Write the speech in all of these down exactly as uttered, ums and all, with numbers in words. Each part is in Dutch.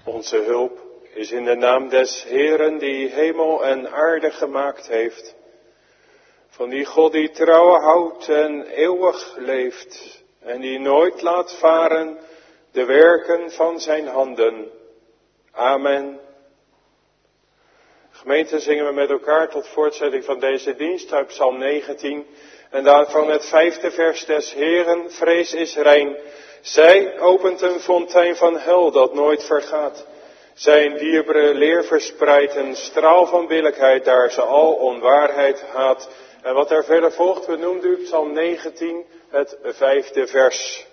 Onze hulp is in de naam des Heeren die hemel en aarde gemaakt heeft. Van die God die trouw houdt en eeuwig leeft. En die nooit laat varen de werken van zijn handen. Amen. Gemeente, zingen we met elkaar tot voortzetting van deze dienst uit Psalm negentien. En daarvan het vijfde vers des Heeren, vrees is rein. Zij opent een fontein van hel dat nooit vergaat. Zij een dierbare leer verspreidt, een straal van billijkheid, daar ze al onwaarheid haat. En wat er verder volgt, benoemt u Psalm negentien, het vijfde vers.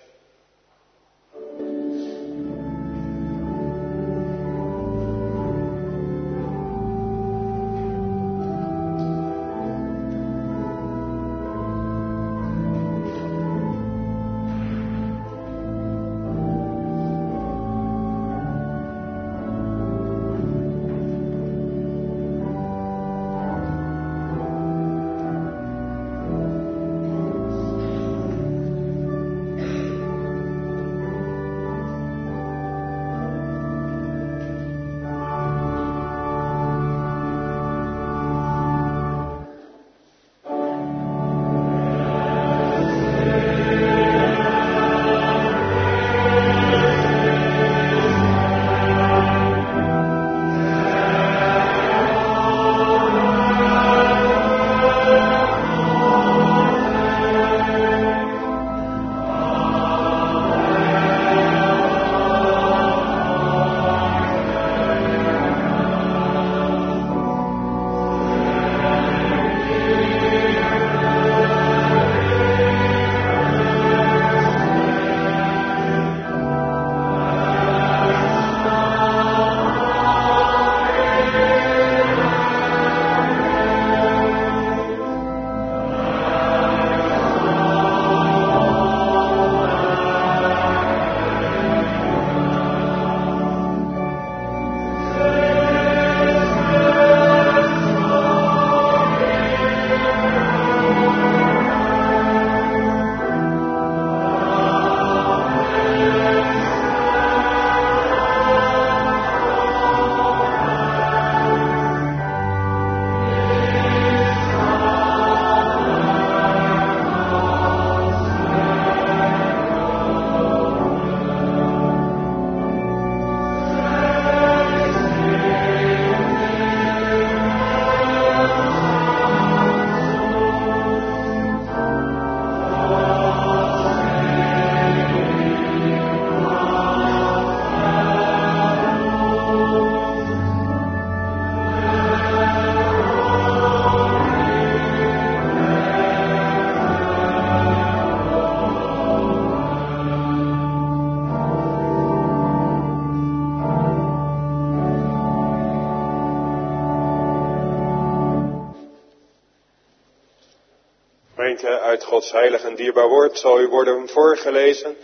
Uit Gods heilig en dierbaar woord zal u worden voorgelezen.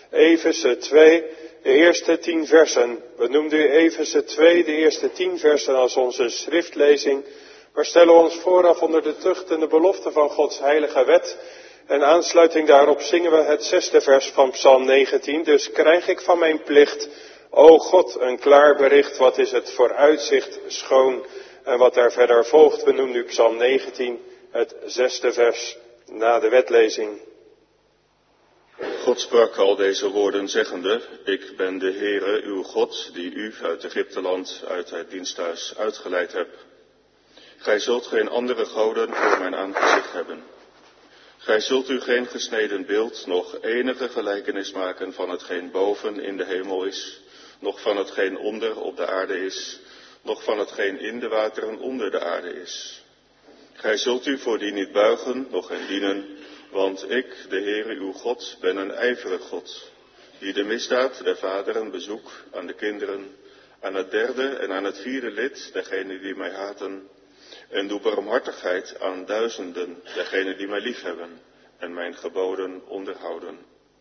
Efeze twee, de eerste tien versen. We noemden u Efeze twee, de eerste tien versen als onze schriftlezing. Maar stellen we ons vooraf onder de tucht en de belofte van Gods heilige wet. En aansluiting daarop zingen we het zesde vers van Psalm negentien. Dus krijg ik van mijn plicht, o God, een klaar bericht. Wat is het vooruitzicht schoon. En wat daar verder volgt, we noemen nu Psalm negentien, het zesde vers. Na de wetlezing. God sprak al deze woorden zeggende, ik ben de Heere, uw God, die u uit Egypteland, uit het diensthuis uitgeleid hebt. Gij zult geen andere goden voor mijn aangezicht hebben. Gij zult u geen gesneden beeld, noch enige gelijkenis maken van hetgeen boven in de hemel is, noch van hetgeen onder op de aarde is, noch van hetgeen in de wateren onder de aarde is. Gij zult u voor die niet buigen, noch hen dienen, want ik, de Heere uw God, ben een ijverig God, die de misdaad der vaderen bezoek aan de kinderen, aan het derde en aan het vierde lid, degenen die mij haten, en doe barmhartigheid aan duizenden, degenen die mij liefhebben, en mijn geboden onderhouden.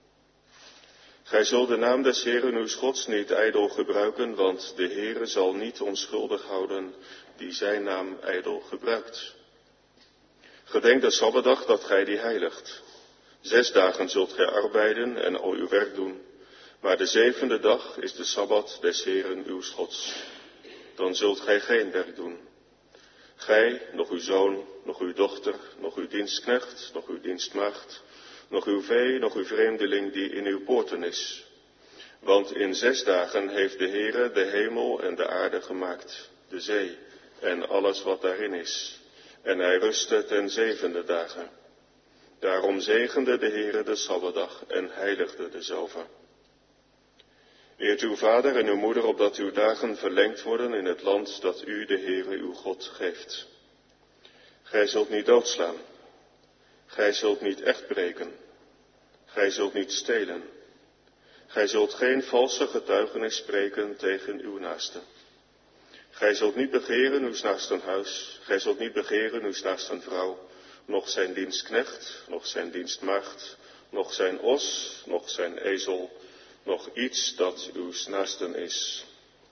Gij zult de naam des Heeren uws Gods niet ijdel gebruiken, want de Heere zal niet onschuldig houden, die zijn naam ijdel gebruikt. Gedenk de Sabbatdag dat gij die heiligt. Zes dagen zult gij arbeiden en al uw werk doen, Maar de zevende dag is de Sabbat des Heeren uws Gods. Dan zult gij geen werk doen. Gij, nog uw zoon, nog uw dochter, nog uw dienstknecht, nog uw dienstmaagd, nog uw vee, nog uw vreemdeling die in uw poorten is. Want in zes dagen heeft de Heere de hemel en de aarde gemaakt, de zee en alles wat daarin is. En hij rustte ten zevende dagen. Daarom zegende de Heere de Sabbatdag en heiligde dezelve. Eert uw vader en uw moeder, opdat uw dagen verlengd worden in het land dat u, de Heere, uw God, geeft. Gij zult niet doodslaan. Gij zult niet echt breken. Gij zult niet stelen. Gij zult geen valse getuigenis spreken tegen uw naaste. Gij zult niet begeren uw naasten huis. Gij zult niet begeren uw naasten vrouw, noch zijn dienstknecht, noch zijn dienstmaagd, noch zijn os, noch zijn ezel, nog iets dat uw naasten is.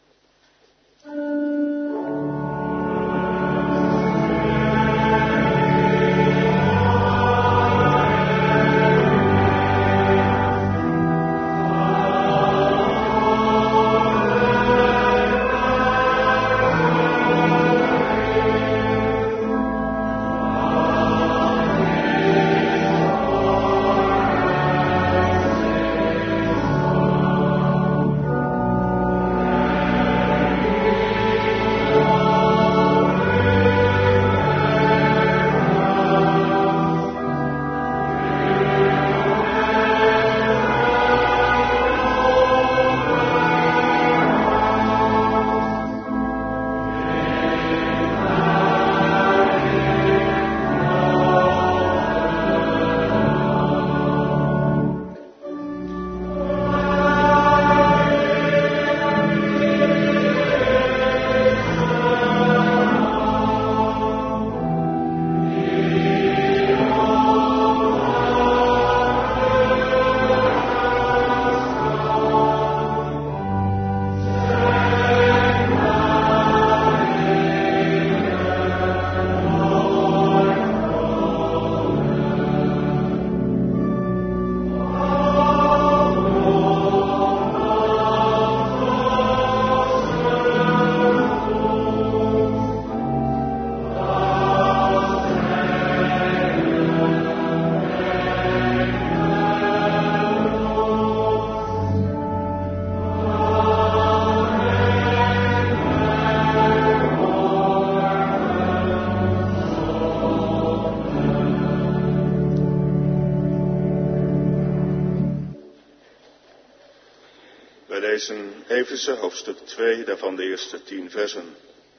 Efeze hoofdstuk twee, daarvan de eerste tien versen.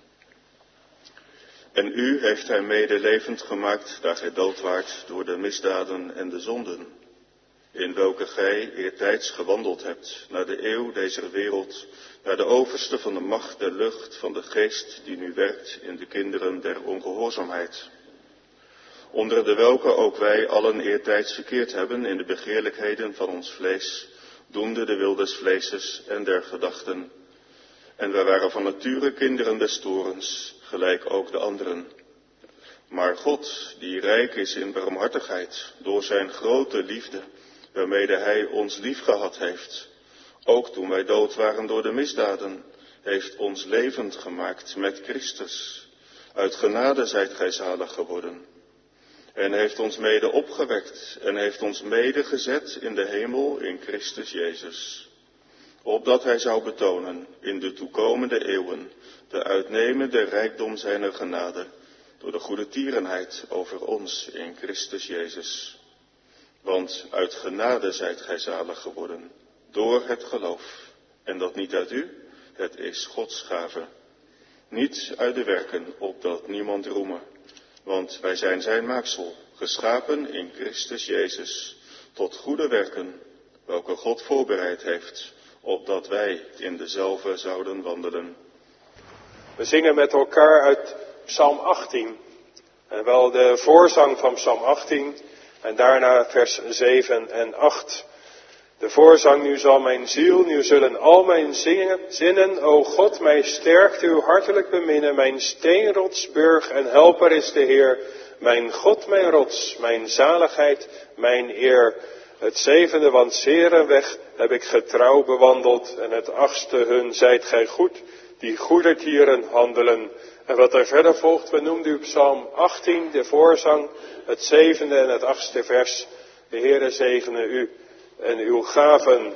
En u heeft hij mede levend gemaakt, daar gij dood waart door de misdaden en de zonden, in welke gij eertijds gewandeld hebt, naar de eeuw deze wereld, naar de overste van de macht der lucht, van de geest die nu werkt in de kinderen der ongehoorzaamheid. Onder de welke ook wij allen eertijds verkeerd hebben in de begeerlijkheden van ons vlees, doende de wil des vleeses en der gedachten. En wij waren van nature kinderen des toorns, gelijk ook de anderen. Maar God, die rijk is in barmhartigheid, door zijn grote liefde, waarmede hij ons liefgehad heeft, ook toen wij dood waren door de misdaden, heeft ons levend gemaakt met Christus. Uit genade zijt gij zalig geworden. En heeft ons mede opgewekt en heeft ons mede gezet in de hemel in Christus Jezus. Opdat hij zou betonen in de toekomende eeuwen de uitnemende rijkdom zijner genade door de goede tierenheid over ons in Christus Jezus. Want uit genade zijt gij zalig geworden, door het geloof. En dat niet uit u, het is Gods gave. Niet uit de werken, opdat niemand roeme. Want wij zijn zijn maaksel, geschapen in Christus Jezus, tot goede werken, welke God voorbereid heeft, opdat wij in dezelfde zouden wandelen. We zingen met elkaar uit Psalm achttien. En wel de voorzang van Psalm achttien en daarna vers zeven en acht. De voorzang: nu zal mijn ziel, nu zullen al mijn zingen, zinnen, o God, mij sterkt uw hartelijk beminnen. Mijn steenrots, burg en helper is de Heer. Mijn God, mijn rots, mijn zaligheid, mijn eer. Het zevende, want zere weg heb ik getrouw bewandeld. En het achtste, hun zijt gij goed, die goedertieren handelen. En wat er verder volgt, we noemden u Psalm achttien, de voorzang, het zevende en het achtste vers. De Heere zegene u en uw gaven.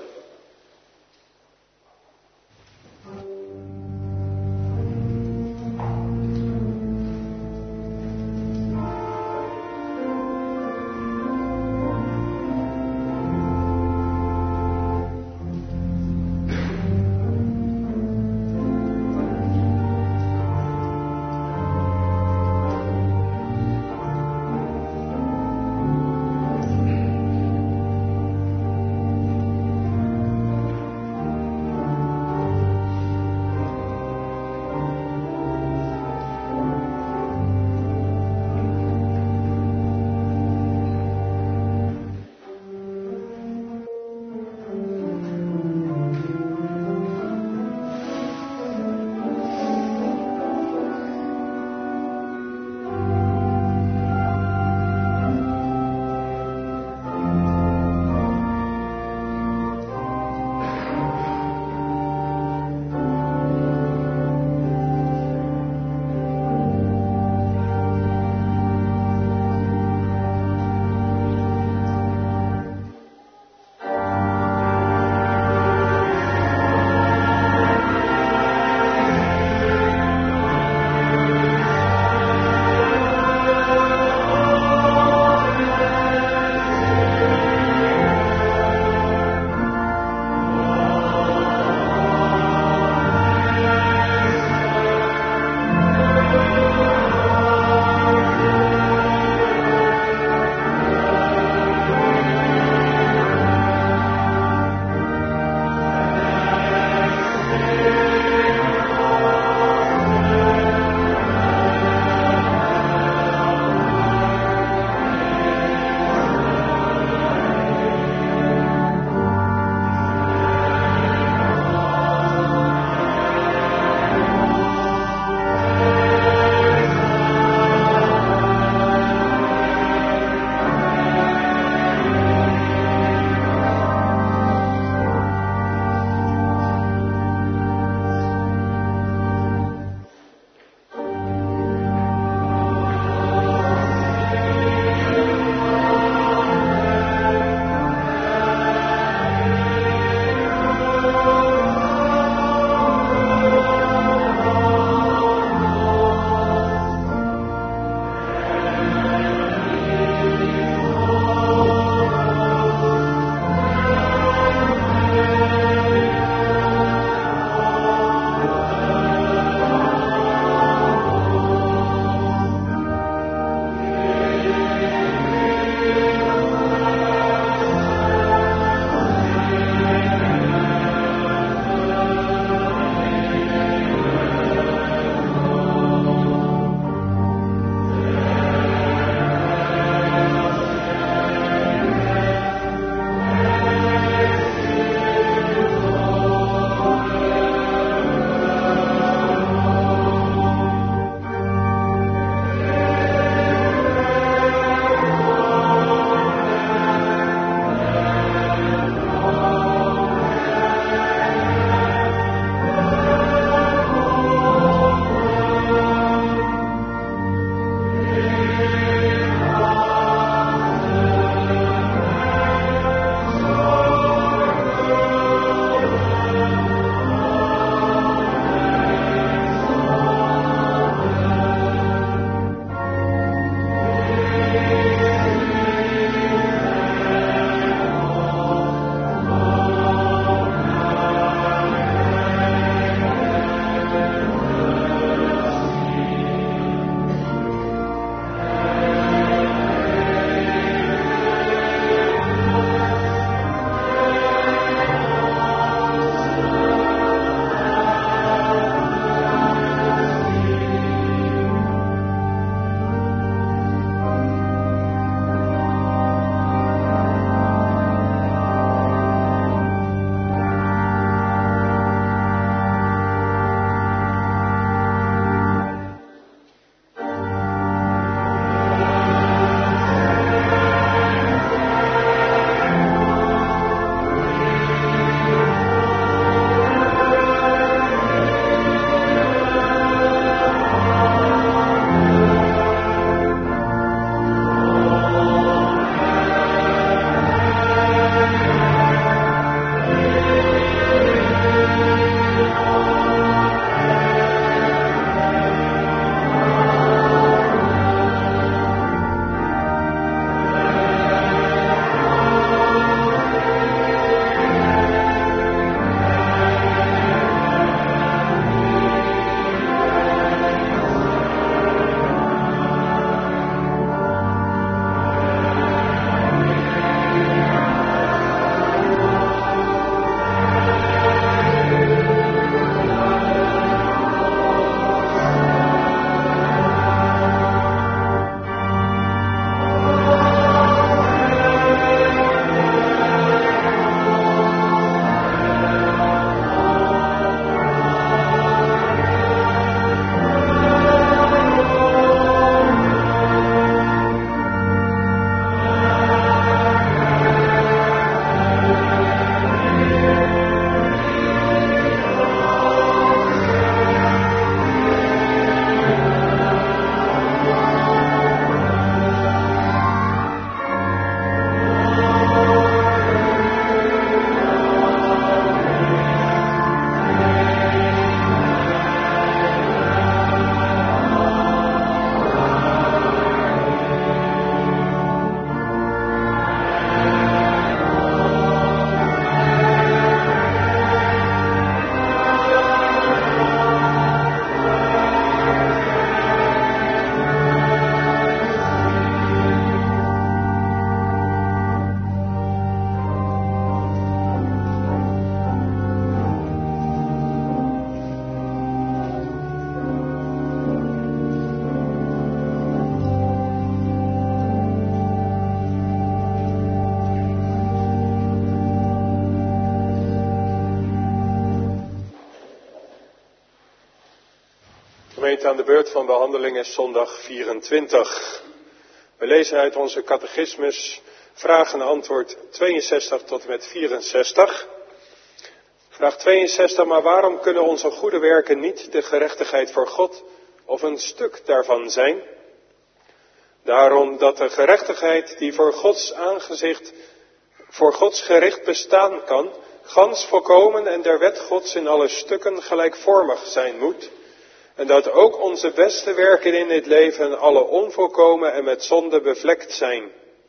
Gemeente, aan de beurt van behandeling is zondag vierentwintig. We lezen uit onze catechismus vraag en antwoord tweeënzestig tot en met vierenzestig. Vraag tweeënzestig, maar waarom kunnen onze goede werken niet de gerechtigheid voor God of een stuk daarvan zijn? Daarom dat de gerechtigheid die voor Gods aangezicht, voor Gods gericht bestaan kan, gans volkomen en der wet Gods in alle stukken gelijkvormig zijn moet. En dat ook onze beste werken in dit leven alle onvolkomen en met zonde bevlekt zijn.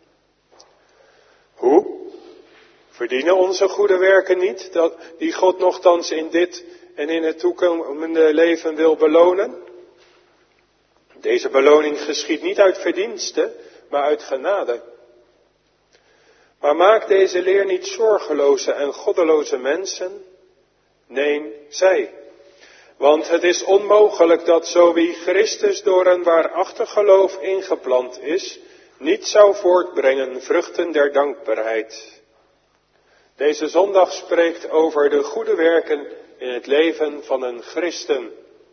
Hoe? Verdienen onze goede werken niet, dat, die God nochtans in dit en in het toekomende leven wil belonen? Deze beloning geschiet niet uit verdienste, maar uit genade. Maar maak deze leer niet zorgeloze en goddeloze mensen? Nee, zij. Want het is onmogelijk dat zo wie Christus door een waarachtig geloof ingeplant is, niet zou voortbrengen vruchten der dankbaarheid. Deze zondag spreekt over de goede werken in het leven van een christen.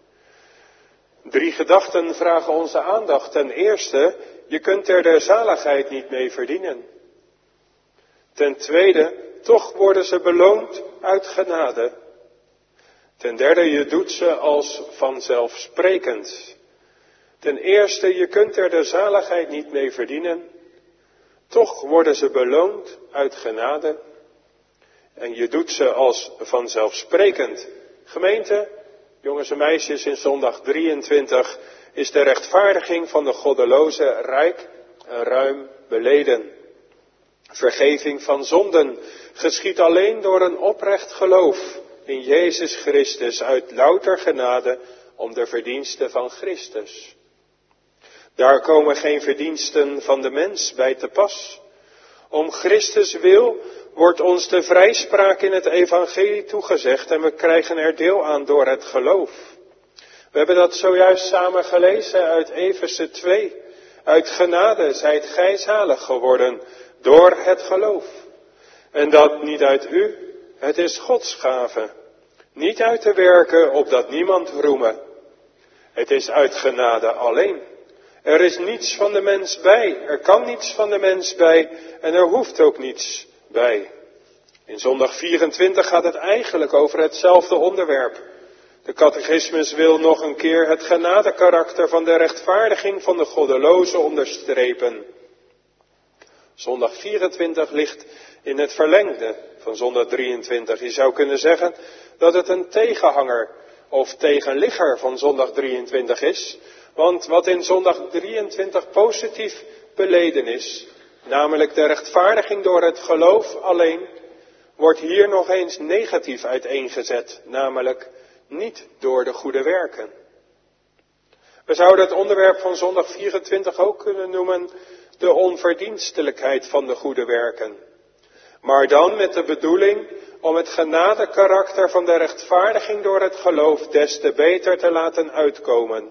Drie gedachten vragen onze aandacht. Ten eerste, je kunt er de zaligheid niet mee verdienen. Ten tweede, toch worden ze beloond uit genade. Ten derde, je doet ze als vanzelfsprekend. Ten eerste, je kunt er de zaligheid niet mee verdienen. Toch worden ze beloond uit genade. En je doet ze als vanzelfsprekend. Gemeente, jongens en meisjes, in zondag drieëntwintig is de rechtvaardiging van de goddeloze rijk en ruim beleden. Vergeving van zonden geschiedt alleen door een oprecht geloof in Jezus Christus uit louter genade om de verdiensten van Christus. Daar komen geen verdiensten van de mens bij te pas. Om Christus wil wordt ons de vrijspraak in het evangelie toegezegd en we krijgen er deel aan door het geloof. We hebben dat zojuist samen gelezen uit Efeze twee. Uit genade zijt gij zalig geworden door het geloof. En dat niet uit u, het is Gods gave. Niet uit de werken, opdat niemand roeme. Het is uit genade alleen. Er is niets van de mens bij, er kan niets van de mens bij en er hoeft ook niets bij. In zondag vierentwintig gaat het eigenlijk over hetzelfde onderwerp. De catechismus wil nog een keer het genadekarakter van de rechtvaardiging van de goddeloze onderstrepen. Zondag vierentwintig ligt in het verlengde van zondag drieëntwintig. Je zou kunnen zeggen dat het een tegenhanger of tegenligger van zondag drieëntwintig is. Want wat in zondag drieëntwintig positief beleden is, namelijk de rechtvaardiging door het geloof alleen, wordt hier nog eens negatief uiteengezet, namelijk niet door de goede werken. We zouden het onderwerp van zondag vierentwintig ook kunnen noemen de onverdienstelijkheid van de goede werken. Maar dan met de bedoeling om het genadekarakter van de rechtvaardiging door het geloof des te beter te laten uitkomen.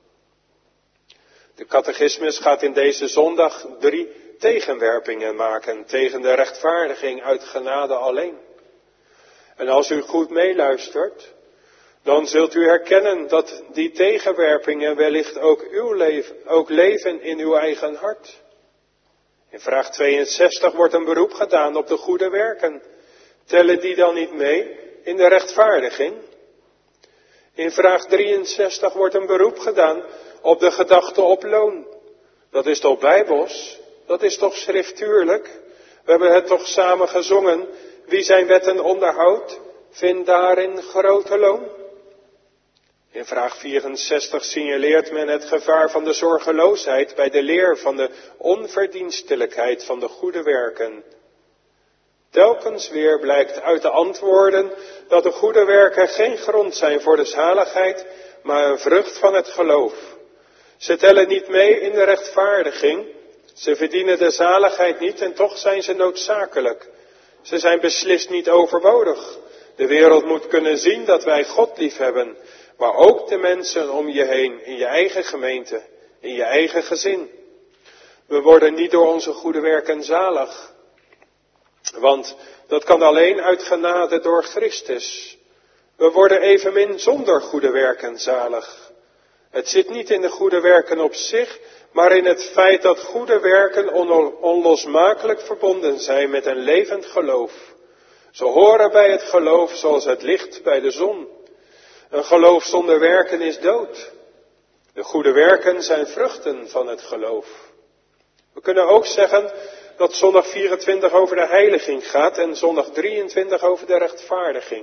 De catechismus gaat in deze zondag drie tegenwerpingen maken tegen de rechtvaardiging uit genade alleen. En als u goed meeluistert, dan zult u herkennen dat die tegenwerpingen wellicht ook uw leven, ook leven in uw eigen hart. In vraag tweeënzestig wordt een beroep gedaan op de goede werken. Tellen die dan niet mee in de rechtvaardiging? In vraag drieënzestig wordt een beroep gedaan op de gedachte op loon. Dat is toch bijbels? Dat is toch schriftuurlijk? We hebben het toch samen gezongen. Wie zijn wetten onderhoudt, vindt daarin grote loon. In vraag vierenzestig signaleert men het gevaar van de zorgeloosheid bij de leer van de onverdienstelijkheid van de goede werken. Telkens weer blijkt uit de antwoorden dat de goede werken geen grond zijn voor de zaligheid, maar een vrucht van het geloof. Ze tellen niet mee in de rechtvaardiging, ze verdienen de zaligheid niet en toch zijn ze noodzakelijk. Ze zijn beslist niet overbodig. De wereld moet kunnen zien dat wij God liefhebben, maar ook de mensen om je heen, in je eigen gemeente, in je eigen gezin. We worden niet door onze goede werken zalig, want dat kan alleen uit genade door Christus. We worden evenmin zonder goede werken zalig. Het zit niet in de goede werken op zich, maar in het feit dat goede werken on- onlosmakelijk verbonden zijn met een levend geloof. Ze horen bij het geloof zoals het licht bij de zon. Een geloof zonder werken is dood. De goede werken zijn vruchten van het geloof. We kunnen ook zeggen dat zondag vierentwintig over de heiliging gaat en zondag drieëntwintig over de rechtvaardiging.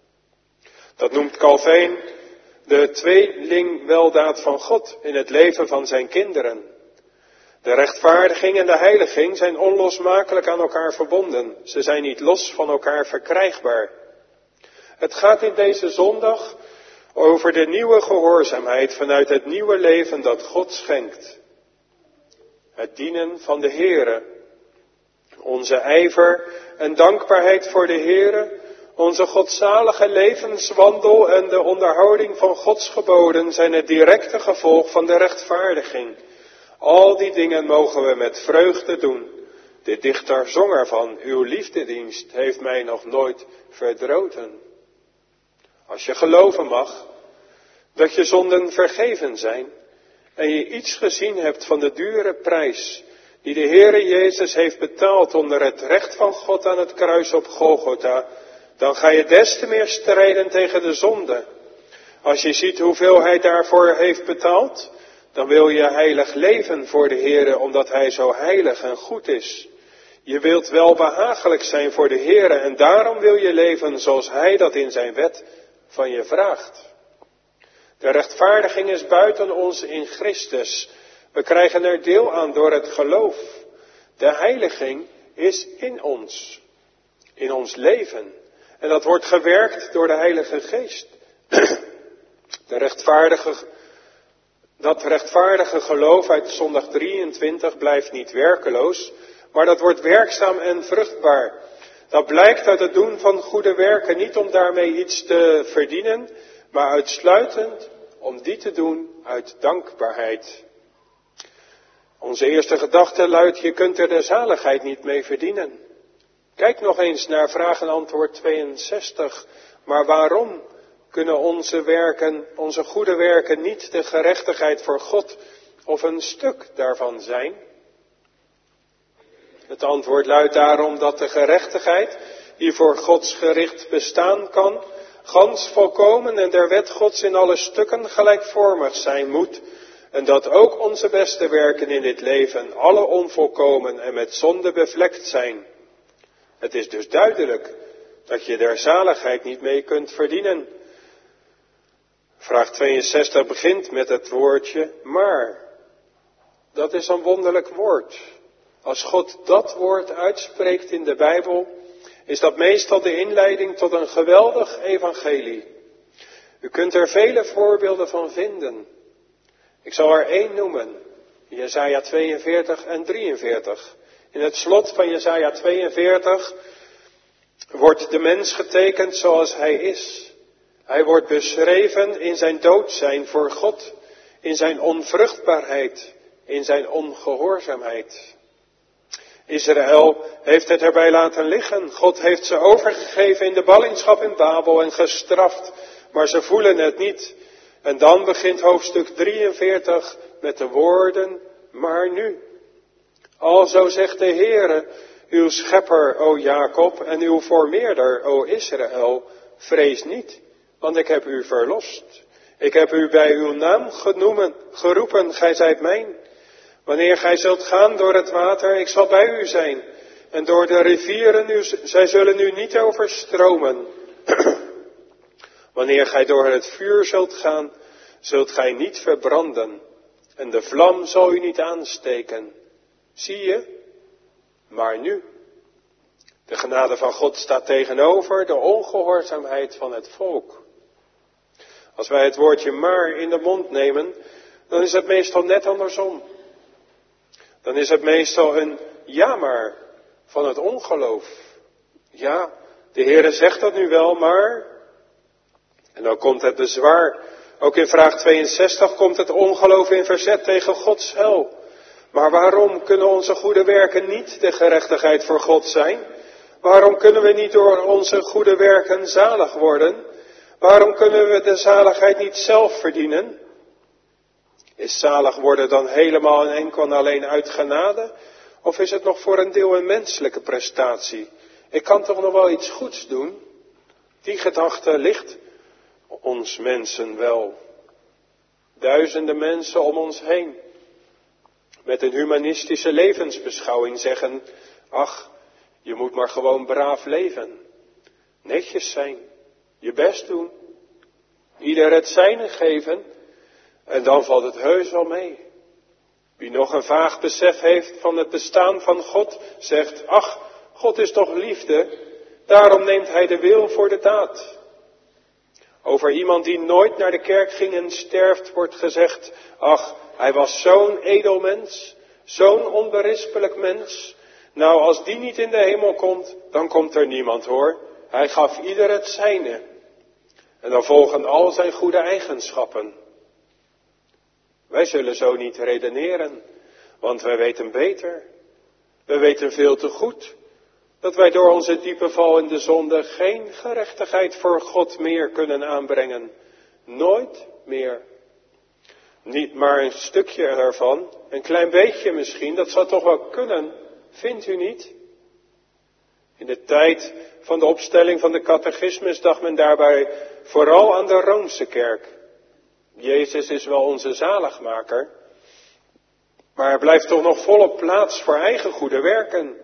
Dat noemt Calvijn de tweelingweldaad van God in het leven van zijn kinderen. De rechtvaardiging en de heiliging zijn onlosmakelijk aan elkaar verbonden. Ze zijn niet los van elkaar verkrijgbaar. Het gaat in deze zondag over de nieuwe gehoorzaamheid vanuit het nieuwe leven dat God schenkt. Het dienen van de Heere. Onze ijver en dankbaarheid voor de Heere, onze godzalige levenswandel en de onderhouding van Gods geboden zijn het directe gevolg van de rechtvaardiging. Al die dingen mogen we met vreugde doen. De dichter zong ervan, uw liefdedienst heeft mij nog nooit verdroten. Als je geloven mag dat je zonden vergeven zijn en je iets gezien hebt van de dure prijs die de Heere Jezus heeft betaald onder het recht van God aan het kruis op Golgotha, dan ga je des te meer strijden tegen de zonde. Als je ziet hoeveel hij daarvoor heeft betaald, dan wil je heilig leven voor de Heere, omdat hij zo heilig en goed is. Je wilt wel behagelijk zijn voor de Heere en daarom wil je leven zoals hij dat in zijn wet van je vraagt. De rechtvaardiging is buiten ons in Christus. We krijgen er deel aan door het geloof. De heiliging is in ons, in ons leven. En dat wordt gewerkt door de Heilige Geest. De rechtvaardige, dat rechtvaardige geloof uit zondag drieëntwintig blijft niet werkeloos, maar dat wordt werkzaam en vruchtbaar. Dat blijkt uit het doen van goede werken, niet om daarmee iets te verdienen, maar uitsluitend om die te doen uit dankbaarheid. Onze eerste gedachte luidt, je kunt er de zaligheid niet mee verdienen. Kijk nog eens naar vraag en antwoord tweeënzestig. Maar waarom kunnen onze werken, onze goede werken niet de gerechtigheid voor God of een stuk daarvan zijn? Het antwoord luidt daarom dat de gerechtigheid die voor Gods gericht bestaan kan, gans volkomen en der wet Gods in alle stukken gelijkvormig zijn moet, en dat ook onze beste werken in dit leven alle onvolkomen en met zonde bevlekt zijn. Het is dus duidelijk dat je der zaligheid niet mee kunt verdienen. Vraag tweeënzestig begint met het woordje maar. Dat is een wonderlijk woord. Als God dat woord uitspreekt in de Bijbel, is dat meestal de inleiding tot een geweldig evangelie. U kunt er vele voorbeelden van vinden. Ik zal er één noemen. Jesaja tweeënveertig en drieënveertig. In het slot van Jesaja tweeënveertig wordt de mens getekend zoals hij is. Hij wordt beschreven in zijn doodzijn voor God, in zijn onvruchtbaarheid, in zijn ongehoorzaamheid. Israël heeft het erbij laten liggen. God heeft ze overgegeven in de ballingschap in Babel en gestraft, maar ze voelen het niet. En dan begint hoofdstuk drieënveertig met de woorden, maar nu. Alzo zegt de Heere, uw schepper, o Jacob, en uw vormeerder, o Israël, vrees niet, want ik heb u verlost. Ik heb u bij uw naam genoemen, geroepen, gij zijt mijn. Wanneer gij zult gaan door het water, ik zal bij u zijn. En door de rivieren, u, zij zullen u niet overstromen. Wanneer gij door het vuur zult gaan, zult gij niet verbranden. En de vlam zal u niet aansteken. Zie je? Maar nu. De genade van God staat tegenover de ongehoorzaamheid van het volk. Als wij het woordje maar in de mond nemen, dan is het meestal net andersom. Dan is het meestal een ja maar van het ongeloof. Ja, de Heere zegt dat nu wel, maar... En dan komt het bezwaar. Ook in vraag tweeënzestig komt het ongeloof in verzet tegen Gods hel. Maar waarom kunnen onze goede werken niet de gerechtigheid voor God zijn? Waarom kunnen we niet door onze goede werken zalig worden? Waarom kunnen we de zaligheid niet zelf verdienen? Is zalig worden dan helemaal en enkel en alleen uit genade? Of is het nog voor een deel een menselijke prestatie? Ik kan toch nog wel iets goeds doen? Die gedachte ligt ons mensen wel. Duizenden mensen om ons heen, met een humanistische levensbeschouwing zeggen, ach, je moet maar gewoon braaf leven. Netjes zijn, je best doen, ieder het zijne geven en dan valt het heus wel mee. Wie nog een vaag besef heeft van het bestaan van God, zegt, ach, God is toch liefde, daarom neemt hij de wil voor de daad. Over iemand die nooit naar de kerk ging en sterft, wordt gezegd, ach, hij was zo'n edel mens, zo'n onberispelijk mens. Nou, als die niet in de hemel komt, dan komt er niemand hoor. Hij gaf ieder het zijne. En dan volgen al zijn goede eigenschappen. Wij zullen zo niet redeneren, want wij weten beter. We weten veel te goed dat wij door onze diepe val in de zonde geen gerechtigheid voor God meer kunnen aanbrengen. Nooit meer. Niet maar een stukje ervan, een klein beetje misschien, dat zou toch wel kunnen, vindt u niet? In de tijd van de opstelling van de catechismus dacht men daarbij vooral aan de Roomse kerk. Jezus is wel onze zaligmaker, maar er blijft toch nog volop plaats voor eigen goede werken.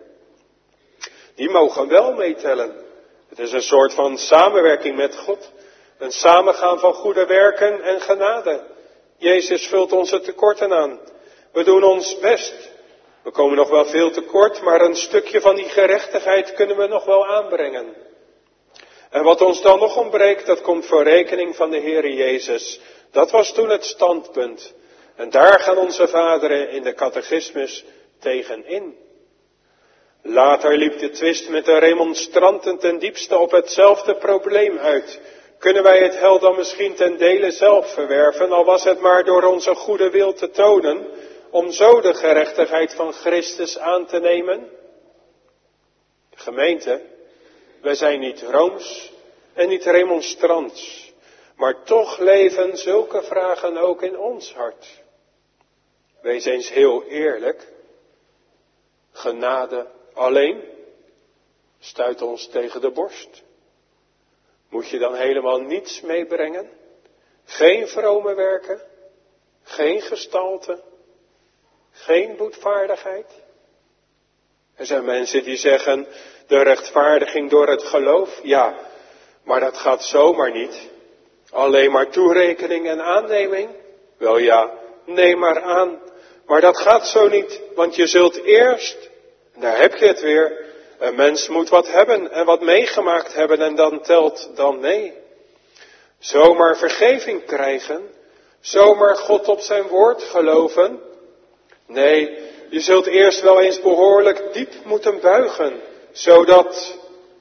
Die mogen wel meetellen. Het is een soort van samenwerking met God. Een samengaan van goede werken en genade. Jezus vult onze tekorten aan. We doen ons best. We komen nog wel veel tekort, maar een stukje van die gerechtigheid kunnen we nog wel aanbrengen. En wat ons dan nog ontbreekt, dat komt voor rekening van de Heere Jezus. Dat was toen het standpunt. En daar gaan onze vaderen in de catechismus tegen in. Later liep de twist met de remonstranten ten diepste op hetzelfde probleem uit. Kunnen wij het heil dan misschien ten dele zelf verwerven, al was het maar door onze goede wil te tonen, om zo de gerechtigheid van Christus aan te nemen? Gemeente, wij zijn niet rooms en niet remonstrants, maar toch leven zulke vragen ook in ons hart. Wees eens heel eerlijk. Genade alleen stuit ons tegen de borst. Moet je dan helemaal niets meebrengen? Geen vrome werken? Geen gestalte? Geen boetvaardigheid? Er zijn mensen die zeggen, de rechtvaardiging door het geloof, ja, maar dat gaat zomaar niet. Alleen maar toerekening en aanneming? Wel ja, neem maar aan. Maar dat gaat zo niet, want je zult eerst, en daar heb je het weer, een mens moet wat hebben en wat meegemaakt hebben en dan telt dan nee. Zomaar vergeving krijgen, zomaar God op zijn woord geloven. Nee, je zult eerst wel eens behoorlijk diep moeten buigen, zodat,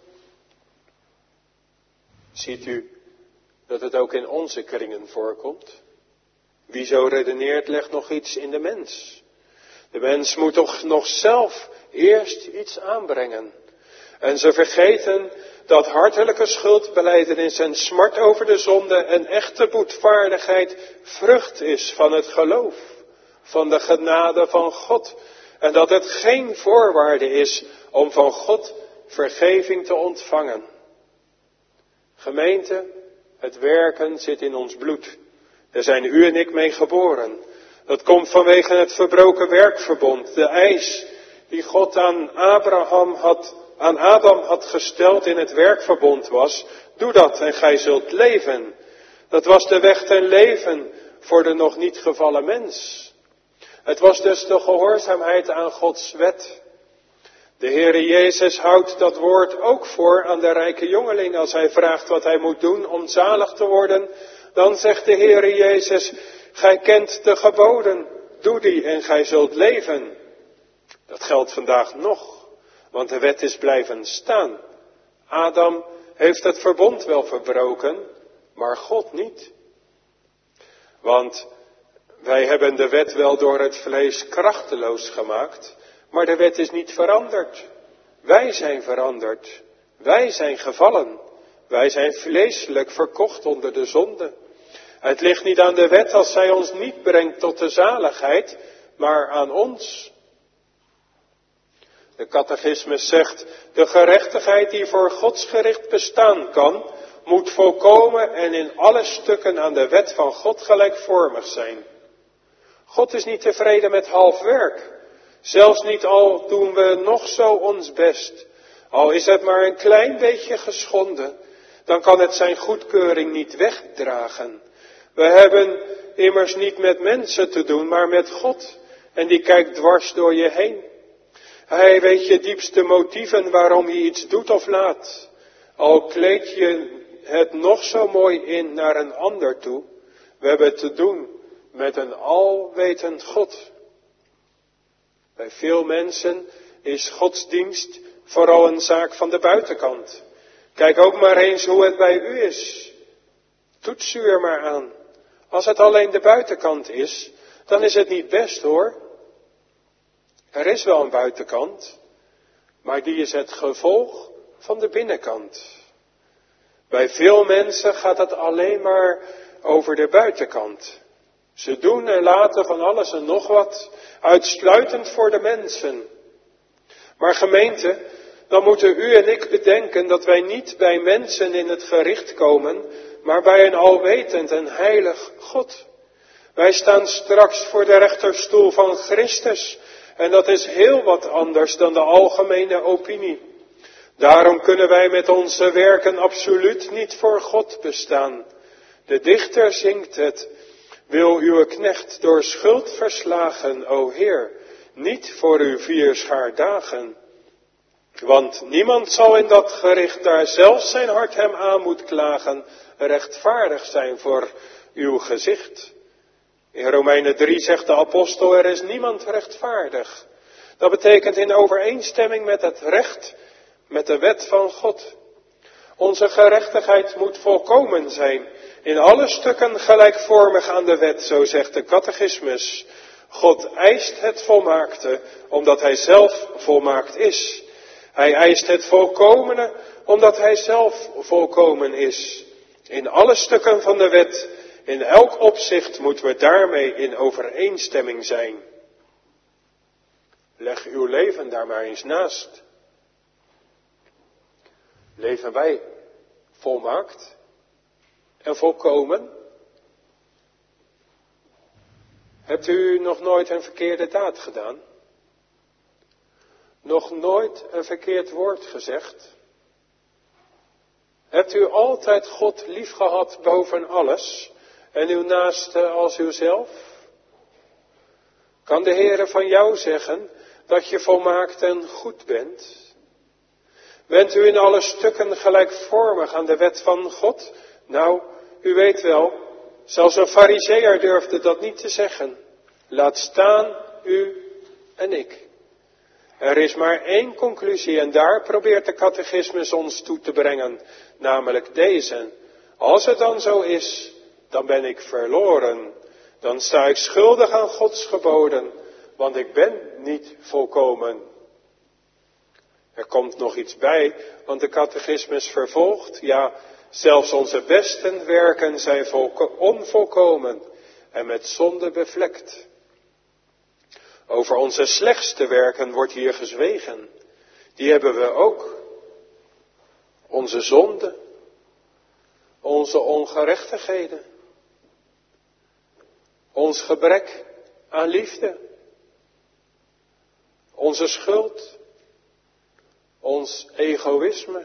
ziet u, dat het ook in onze kringen voorkomt. Wie zo redeneert, legt nog iets in de mens. De mens moet toch nog zelf eerst iets aanbrengen. En ze vergeten dat hartelijke schuldbelijdenis en smart over de zonde en echte boetvaardigheid vrucht is van het geloof, van de genade van God. En dat het geen voorwaarde is om van God vergeving te ontvangen. Gemeente, het werken zit in ons bloed. Daar zijn u en ik mee geboren. Dat komt vanwege het verbroken werkverbond, de eis die God aan Abraham had, aan Adam had gesteld in het werkverbond was, doe dat en gij zult leven. Dat was de weg ten leven voor de nog niet gevallen mens. Het was dus de gehoorzaamheid aan Gods wet. De Heere Jezus houdt dat woord ook voor aan de rijke jongeling als hij vraagt wat hij moet doen om zalig te worden. Dan zegt de Heere Jezus, gij kent de geboden, doe die en gij zult leven. Dat geldt vandaag nog, want de wet is blijven staan. Adam heeft het verbond wel verbroken, maar God niet. Want wij hebben de wet wel door het vlees krachteloos gemaakt, maar de wet is niet veranderd. Wij zijn veranderd. Wij zijn gevallen. Wij zijn vleeselijk verkocht onder de zonde. Het ligt niet aan de wet als zij ons niet brengt tot de zaligheid, maar aan ons. De catechismus zegt, de gerechtigheid die voor godsgericht bestaan kan, moet volkomen en in alle stukken aan de wet van God gelijkvormig zijn. God is niet tevreden met half werk. Zelfs niet al doen we nog zo ons best. Al is het maar een klein beetje geschonden, dan kan het zijn goedkeuring niet wegdragen. We hebben immers niet met mensen te doen, maar met God. En die kijkt dwars door je heen. Hij weet je diepste motieven waarom je iets doet of laat. Al kleed je het nog zo mooi in naar een ander toe. We hebben te doen met een alwetend God. Bij veel mensen is godsdienst vooral een zaak van de buitenkant. Kijk ook maar eens hoe het bij u is. Toets u er maar aan. Als het alleen de buitenkant is, dan is het niet best hoor. Er is wel een buitenkant, maar die is het gevolg van de binnenkant. Bij veel mensen gaat het alleen maar over de buitenkant. Ze doen en laten van alles en nog wat, uitsluitend voor de mensen. Maar gemeente, dan moeten u en ik bedenken dat wij niet bij mensen in het gericht komen, maar bij een alwetend en heilig God. Wij staan straks voor de rechterstoel van Christus en dat is heel wat anders dan de algemene opinie. Daarom kunnen wij met onze werken absoluut niet voor God bestaan. De dichter zingt het, wil uw knecht door schuld verslagen, o Heer, niet voor uw vierschaar dagen. Want niemand zal in dat gericht, daar zelfs zijn hart hem aan moet klagen, rechtvaardig zijn voor uw gezicht. In Romeinen drie zegt de apostel, er is niemand rechtvaardig. Dat betekent in overeenstemming met het recht, met de wet van God. Onze gerechtigheid moet volkomen zijn, in alle stukken gelijkvormig aan de wet, zo zegt de catechismus. God eist het volmaakte, omdat hij zelf volmaakt is. Hij eist het volkomene, omdat hij zelf volkomen is. In alle stukken van de wet, in elk opzicht moeten we daarmee in overeenstemming zijn. Leg uw leven daar maar eens naast. Leven wij volmaakt en volkomen? Hebt u nog nooit een verkeerde daad gedaan? Nog nooit een verkeerd woord gezegd? Hebt u altijd God lief gehad boven alles en uw naaste als uzelf? Kan de Heere van jou zeggen dat je volmaakt en goed bent? Bent u in alle stukken gelijkvormig aan de wet van God? Nou, u weet wel, zelfs een farizeeër durfde dat niet te zeggen. Laat staan u en ik. Er is maar één conclusie en daar probeert de catechismus ons toe te brengen, namelijk deze. Als het dan zo is, dan ben ik verloren. Dan sta ik schuldig aan Gods geboden, want ik ben niet volkomen. Er komt nog iets bij, want de catechismus vervolgt, ja, zelfs onze beste werken zijn volko- onvolkomen en met zonde bevlekt. Over onze slechtste werken wordt hier gezwegen. Die hebben we ook. Onze zonde, onze ongerechtigheden, ons gebrek aan liefde, onze schuld, ons egoïsme,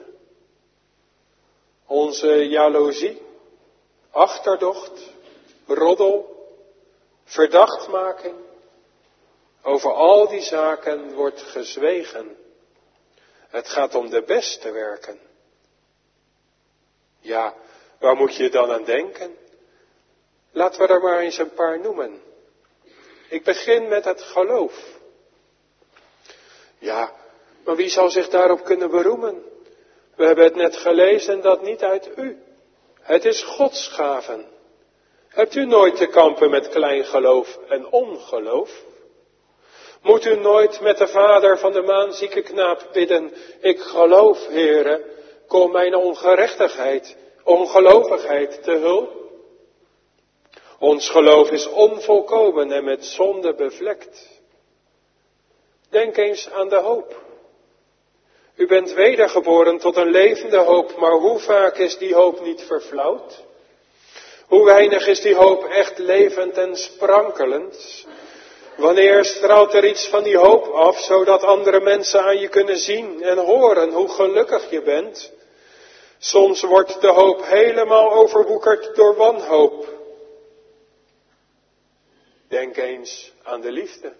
onze jaloezie, achterdocht, roddel, verdachtmaking. Over al die zaken wordt gezwegen. Het gaat om de beste werken. Ja, waar moet je dan aan denken? Laten we er maar eens een paar noemen. Ik begin met het geloof. Ja, maar wie zou zich daarop kunnen beroemen? We hebben het net gelezen, dat niet uit u. Het is Gods gaven. Hebt u nooit te kampen met klein geloof en ongeloof? Moet u nooit met de vader van de maanzieke knaap bidden, ik geloof, Heere, kom mijn ongerechtigheid, ongelovigheid te hulp? Ons geloof is onvolkomen en met zonde bevlekt. Denk eens aan de hoop. U bent wedergeboren tot een levende hoop, maar hoe vaak is die hoop niet verflauwd? Hoe weinig is die hoop echt levend en sprankelend? Wanneer straalt er iets van die hoop af, zodat andere mensen aan je kunnen zien en horen hoe gelukkig je bent? Soms wordt de hoop helemaal overwoekerd door wanhoop. Denk eens aan de liefde,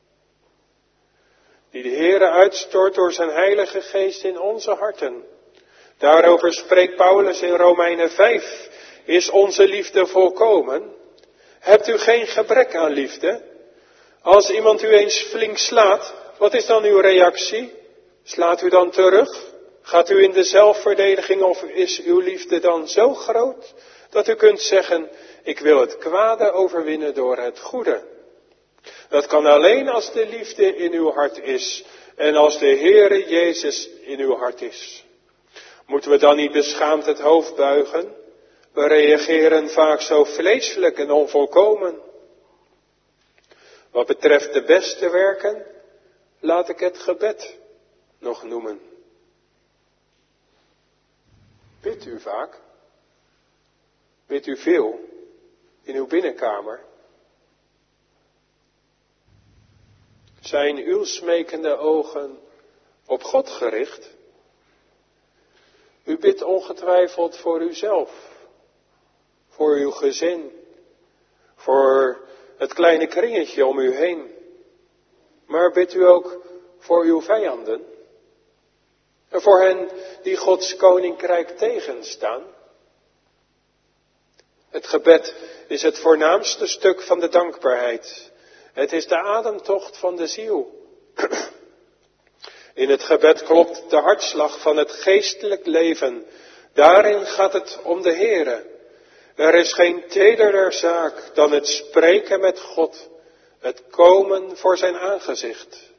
die de Heere uitstort door zijn Heilige Geest in onze harten. Daarover spreekt Paulus in Romeinen vijf. Is onze liefde volkomen? Hebt u geen gebrek aan liefde? Als iemand u eens flink slaat, wat is dan uw reactie? Slaat u dan terug? Gaat u in de zelfverdediging of is uw liefde dan zo groot dat u kunt zeggen, ik wil het kwade overwinnen door het goede? Dat kan alleen als de liefde in uw hart is en als de Heere Jezus in uw hart is. Moeten we dan niet beschaamd het hoofd buigen? We reageren vaak zo vleeselijk en onvolkomen. Wat betreft de beste werken, laat ik het gebed nog noemen. Bidt u vaak? Bidt u veel in uw binnenkamer? Zijn uw smekende ogen op God gericht? U bidt ongetwijfeld voor uzelf, voor uw gezin, voor het kleine kringetje om u heen. Maar bidt u ook voor uw vijanden? En voor hen die Gods koninkrijk tegenstaan? Het gebed is het voornaamste stuk van de dankbaarheid. Het is de ademtocht van de ziel. In het gebed klopt de hartslag van het geestelijk leven. Daarin gaat het om de Heere. Er is geen tederder zaak dan het spreken met God, het komen voor zijn aangezicht.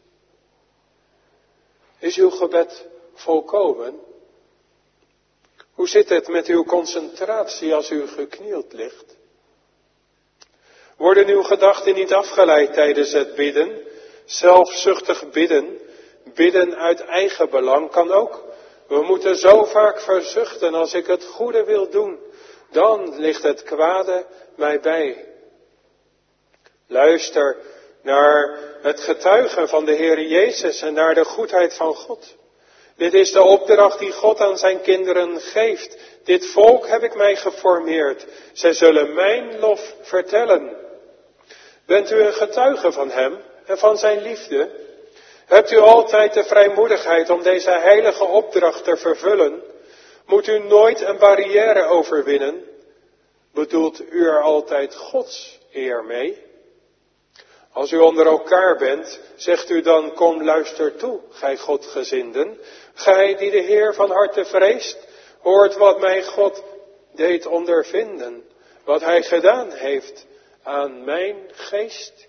Is uw gebed volkomen? Hoe zit het met uw concentratie als u geknield ligt? Worden uw gedachten niet afgeleid tijdens het bidden? Zelfzuchtig bidden, bidden uit eigen belang kan ook. We moeten zo vaak verzuchten, als ik het goede wil doen, dan ligt het kwade mij bij. Luister naar het getuigen van de Heer Jezus en naar de goedheid van God. Dit is de opdracht die God aan zijn kinderen geeft. Dit volk heb ik mij geformeerd. Zij zullen mijn lof vertellen. Bent u een getuige van hem en van zijn liefde? Hebt u altijd de vrijmoedigheid om deze heilige opdracht te vervullen? Moet u nooit een barrière overwinnen? Bedoelt u er altijd Gods eer mee? Als u onder elkaar bent, zegt u dan, kom luister toe, gij Godgezinden. Gij die de Heer van harte vreest, hoort wat mijn God deed ondervinden. Wat hij gedaan heeft aan mijn geest.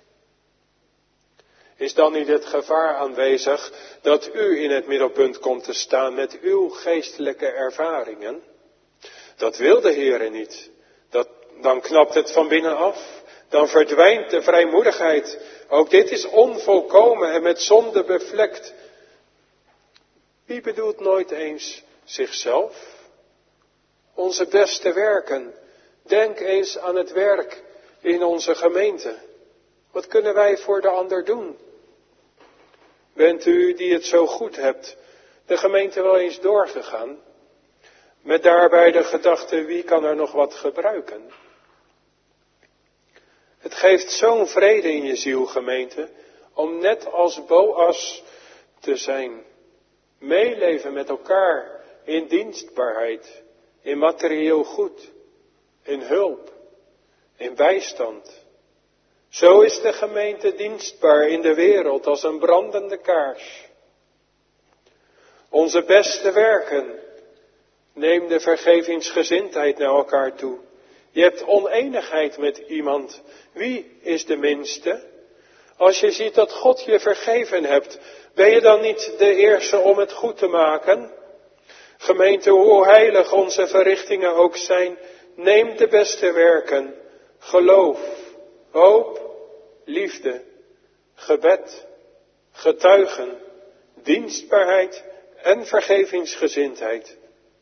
Is dan niet het gevaar aanwezig dat u in het middelpunt komt te staan met uw geestelijke ervaringen? Dat wil de Heer niet. Dat, dan knapt het van binnen af. Dan verdwijnt de vrijmoedigheid. Ook dit is onvolkomen en met zonde bevlekt. Wie bedoelt nooit eens zichzelf? Onze beste werken. Denk eens aan het werk in onze gemeente. Wat kunnen wij voor de ander doen? Bent u die het zo goed hebt, de gemeente wel eens doorgegaan? Met daarbij de gedachte, wie kan er nog wat gebruiken? Het geeft zo'n vrede in je ziel, gemeente, om net als Boas te zijn. Meeleven met elkaar in dienstbaarheid, in materieel goed, in hulp, in bijstand. Zo is de gemeente dienstbaar in de wereld als een brandende kaars. Onze beste werken, neem de vergevingsgezindheid naar elkaar toe. Je hebt oneenigheid met iemand. Wie is de minste? Als je ziet dat God je vergeven hebt, ben je dan niet de eerste om het goed te maken? Gemeente, hoe heilig onze verrichtingen ook zijn, neem de beste werken. geloof, hoop, liefde, gebed, getuigen, dienstbaarheid en vergevingsgezindheid.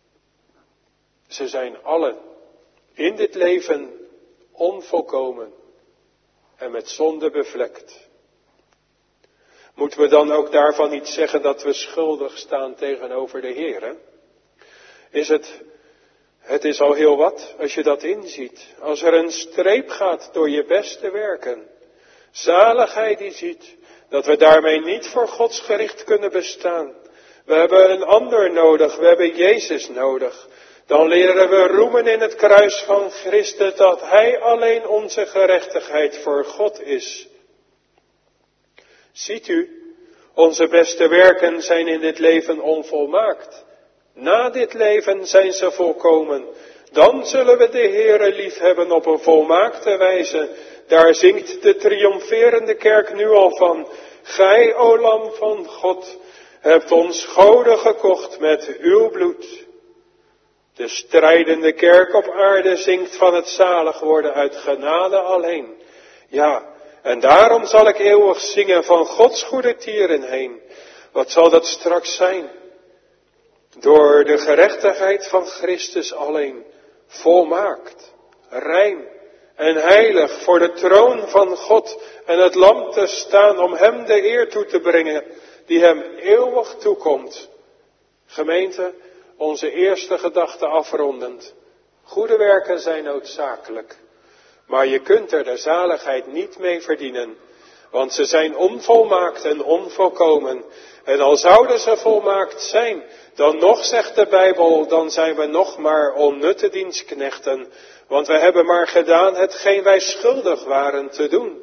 Ze zijn allen in dit leven onvolkomen en met zonde bevlekt. Moeten we dan ook daarvan niet zeggen dat we schuldig staan tegenover de Heer? Is het, het is al heel wat als je dat inziet. Als er een streep gaat door je beste werken. Zaligheid die ziet dat we daarmee niet voor Gods gericht kunnen bestaan. We hebben een ander nodig, we hebben Jezus nodig. Dan leren we roemen in het kruis van Christus dat Hij alleen onze gerechtigheid voor God is. Ziet u, onze beste werken zijn in dit leven onvolmaakt. Na dit leven zijn ze volkomen. Dan zullen we de Heere lief hebben op een volmaakte wijze. Daar zingt de triomferende kerk nu al van. Gij, o Lam van God, hebt ons goden gekocht met uw bloed. De strijdende kerk op aarde zingt van het zalig worden uit genade alleen. Ja, en daarom zal ik eeuwig zingen van Gods goede tieren heen. Wat zal dat straks zijn? Door de gerechtigheid van Christus alleen, volmaakt, rein en heilig voor de troon van God en het lam te staan om hem de eer toe te brengen die hem eeuwig toekomt. Gemeente, onze eerste gedachte afrondend. Goede werken zijn noodzakelijk. Maar je kunt er de zaligheid niet mee verdienen. Want ze zijn onvolmaakt en onvolkomen. En al zouden ze volmaakt zijn, dan nog zegt de Bijbel, dan zijn we nog maar onnutte dienstknechten. Want we hebben maar gedaan hetgeen wij schuldig waren te doen.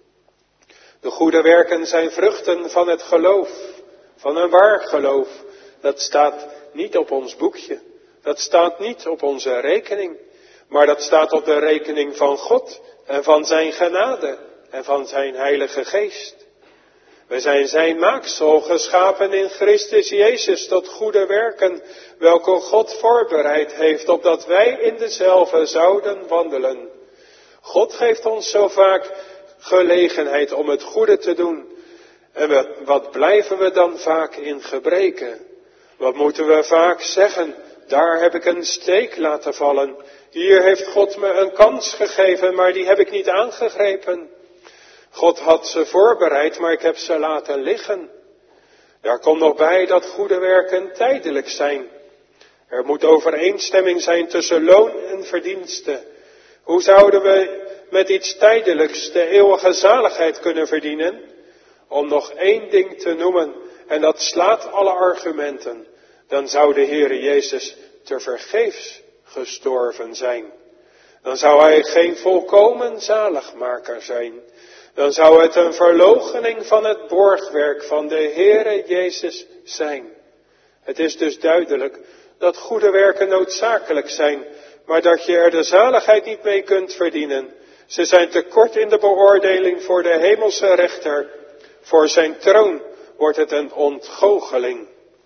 De goede werken zijn vruchten van het geloof, van een waar geloof. Dat staat niet op ons boekje, dat staat niet op onze rekening. Maar dat staat op de rekening van God en van zijn genade en van zijn heilige geest. We zijn zijn maaksel, geschapen in Christus Jezus tot goede werken, welke God voorbereid heeft, opdat wij in dezelfde zouden wandelen. God geeft ons zo vaak gelegenheid om het goede te doen. En we, wat blijven we dan vaak in gebreken? Wat moeten we vaak zeggen? Daar heb ik een steek laten vallen. Hier heeft God me een kans gegeven, maar die heb ik niet aangegrepen. God had ze voorbereid, maar ik heb ze laten liggen. Daar komt nog bij dat goede werken tijdelijk zijn. Er moet overeenstemming zijn tussen loon en verdienste. Hoe zouden we met iets tijdelijks de eeuwige zaligheid kunnen verdienen? Om nog één ding te noemen, en dat slaat alle argumenten. Dan zou de Heere Jezus tevergeefs gestorven zijn. Dan zou hij geen volkomen zaligmaker zijn. Dan zou het een verloochening van het borgwerk van de Heere Jezus zijn. Het is dus duidelijk dat goede werken noodzakelijk zijn, maar dat je er de zaligheid niet mee kunt verdienen. Ze zijn te kort in de beoordeling voor de hemelse rechter. Voor zijn troon wordt het een ontgoocheling.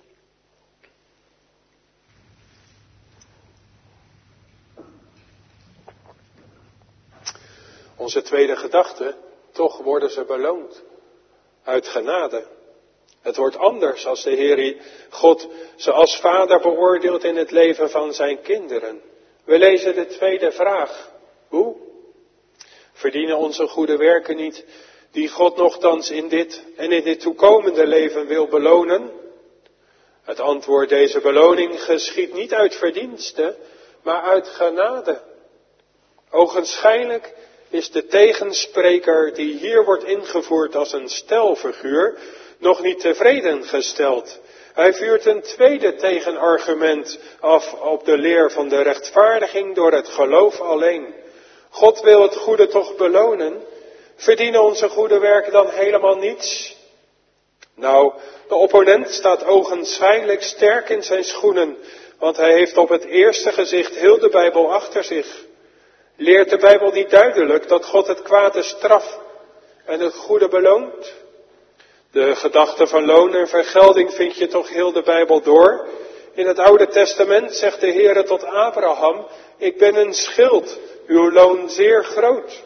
Onze tweede gedachte, toch worden ze beloond. Uit genade. Het wordt anders als de Heer God ze als vader beoordeelt in het leven van zijn kinderen. We lezen de tweede vraag. Hoe? Verdienen onze goede werken niet die God nochtans in dit en in dit toekomende leven wil belonen? Het antwoord, deze beloning geschiet niet uit verdienste, maar uit genade. Ogenschijnlijk is de tegenspreker die hier wordt ingevoerd als een stelfiguur nog niet tevreden gesteld. Hij vuurt een tweede tegenargument af op de leer van de rechtvaardiging door het geloof alleen. God wil het goede toch belonen? Verdienen onze goede werken dan helemaal niets? Nou, de opponent staat ogenschijnlijk sterk in zijn schoenen, want hij heeft op het eerste gezicht heel de Bijbel achter zich. Leert de Bijbel niet duidelijk dat God het kwade straft en het goede beloont? De gedachte van loon en vergelding vind je toch heel de Bijbel door. In het Oude Testament zegt de Heere tot Abraham, ik ben een schild uw loon zeer groot.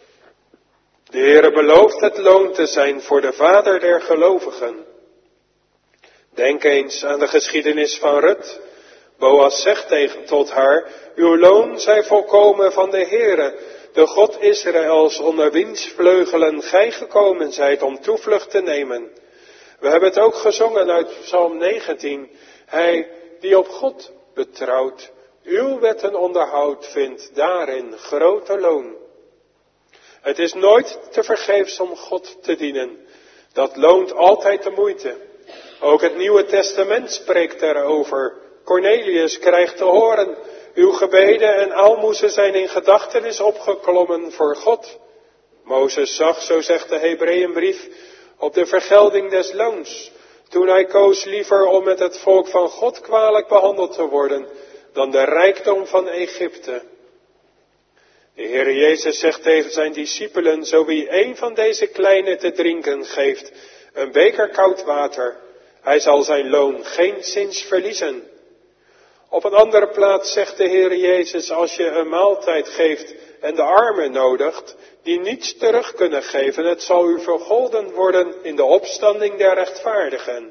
De Heere belooft het loon te zijn voor de vader der gelovigen. Denk eens aan de geschiedenis van Rut. Boas zegt tegen tot haar, uw loon zij volkomen van de Heere, de God Israëls, onder wiens vleugelen gij gekomen zijt om toevlucht te nemen. We hebben het ook gezongen uit Psalm negentien. Hij die op God betrouwt, uw wetten onderhoudt, vindt daarin grote loon. Het is nooit te vergeefs om God te dienen. Dat loont altijd de moeite. Ook het Nieuwe Testament spreekt daarover. Cornelius krijgt te horen, uw gebeden en aalmoezen zijn in gedachtenis opgeklommen voor God. Mozes zag, zo zegt de Hebreeënbrief, op de vergelding des loons, toen hij koos liever om met het volk van God kwalijk behandeld te worden, dan de rijkdom van Egypte. De Heer Jezus zegt tegen zijn discipelen, zo wie een van deze kleine te drinken geeft, een beker koud water, hij zal zijn loon geenszins verliezen. Op een andere plaats zegt de Heer Jezus, als je een maaltijd geeft en de armen nodigt, die niets terug kunnen geven, het zal u vergolden worden in de opstanding der rechtvaardigen.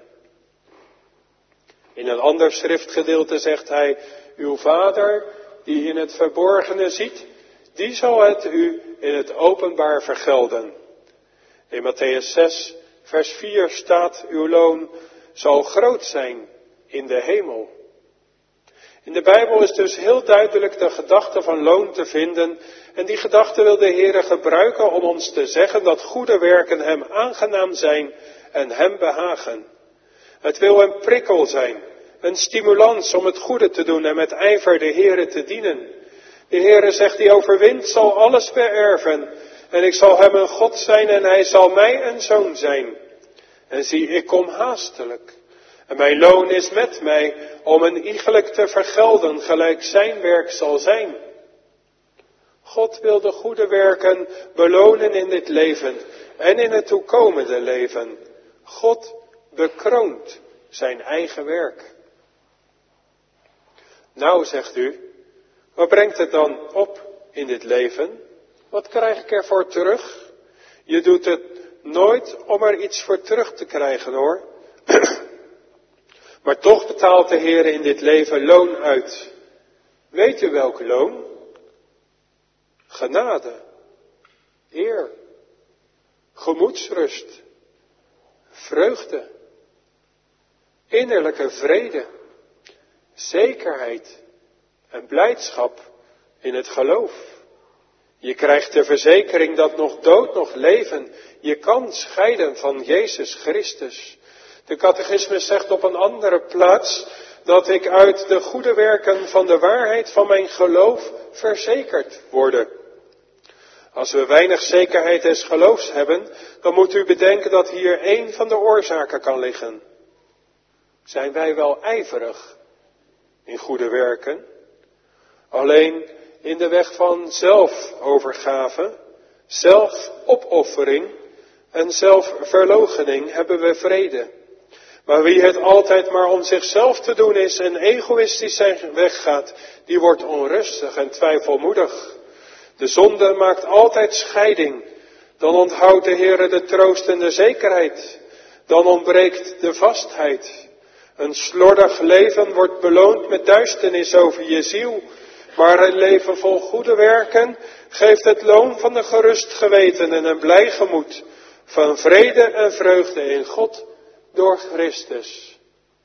In een ander schriftgedeelte zegt hij, uw vader die in het verborgene ziet, die zal het u in het openbaar vergelden. In Matthäus zes, vers vier staat, uw loon zal groot zijn in de hemel. In de Bijbel is dus heel duidelijk de gedachte van loon te vinden. En die gedachte wil de Heere gebruiken om ons te zeggen dat goede werken hem aangenaam zijn en hem behagen. Het wil een prikkel zijn, een stimulans om het goede te doen en met ijver de Heere te dienen. De Heere zegt, die overwint zal alles beërven. En ik zal hem een God zijn en hij zal mij een zoon zijn. En zie, ik kom haastelijk. En mijn loon is met mij om een iegelijk te vergelden, gelijk zijn werk zal zijn. God wil de goede werken belonen in dit leven en in het toekomende leven. God bekroont zijn eigen werk. Nou, zegt u, wat brengt het dan op in dit leven? Wat krijg ik ervoor terug? Je doet het nooit om er iets voor terug te krijgen, hoor. Maar toch betaalt de Heer in dit leven loon uit. Weet u welk loon? Genade, eer, gemoedsrust, vreugde, innerlijke vrede, zekerheid en blijdschap in het geloof. Je krijgt de verzekering dat nog dood, nog leven je kan scheiden van Jezus Christus. De catechismus zegt op een andere plaats dat ik uit de goede werken van de waarheid van mijn geloof verzekerd word. Als we weinig zekerheid des geloofs hebben, dan moet u bedenken dat hier één van de oorzaken kan liggen. Zijn wij wel ijverig in goede werken? Alleen in de weg van zelfovergave, zelfopoffering en zelfverloochening hebben we vrede. Maar wie het altijd maar om zichzelf te doen is en egoïstisch zijn weg gaat, die wordt onrustig en twijfelmoedig. De zonde maakt altijd scheiding. Dan onthoudt de Heere de troost en de zekerheid. Dan ontbreekt de vastheid. Een slordig leven wordt beloond met duisternis over je ziel. Maar een leven vol goede werken geeft het loon van een gerust geweten en een blij gemoed. Van vrede en vreugde in God door Christus.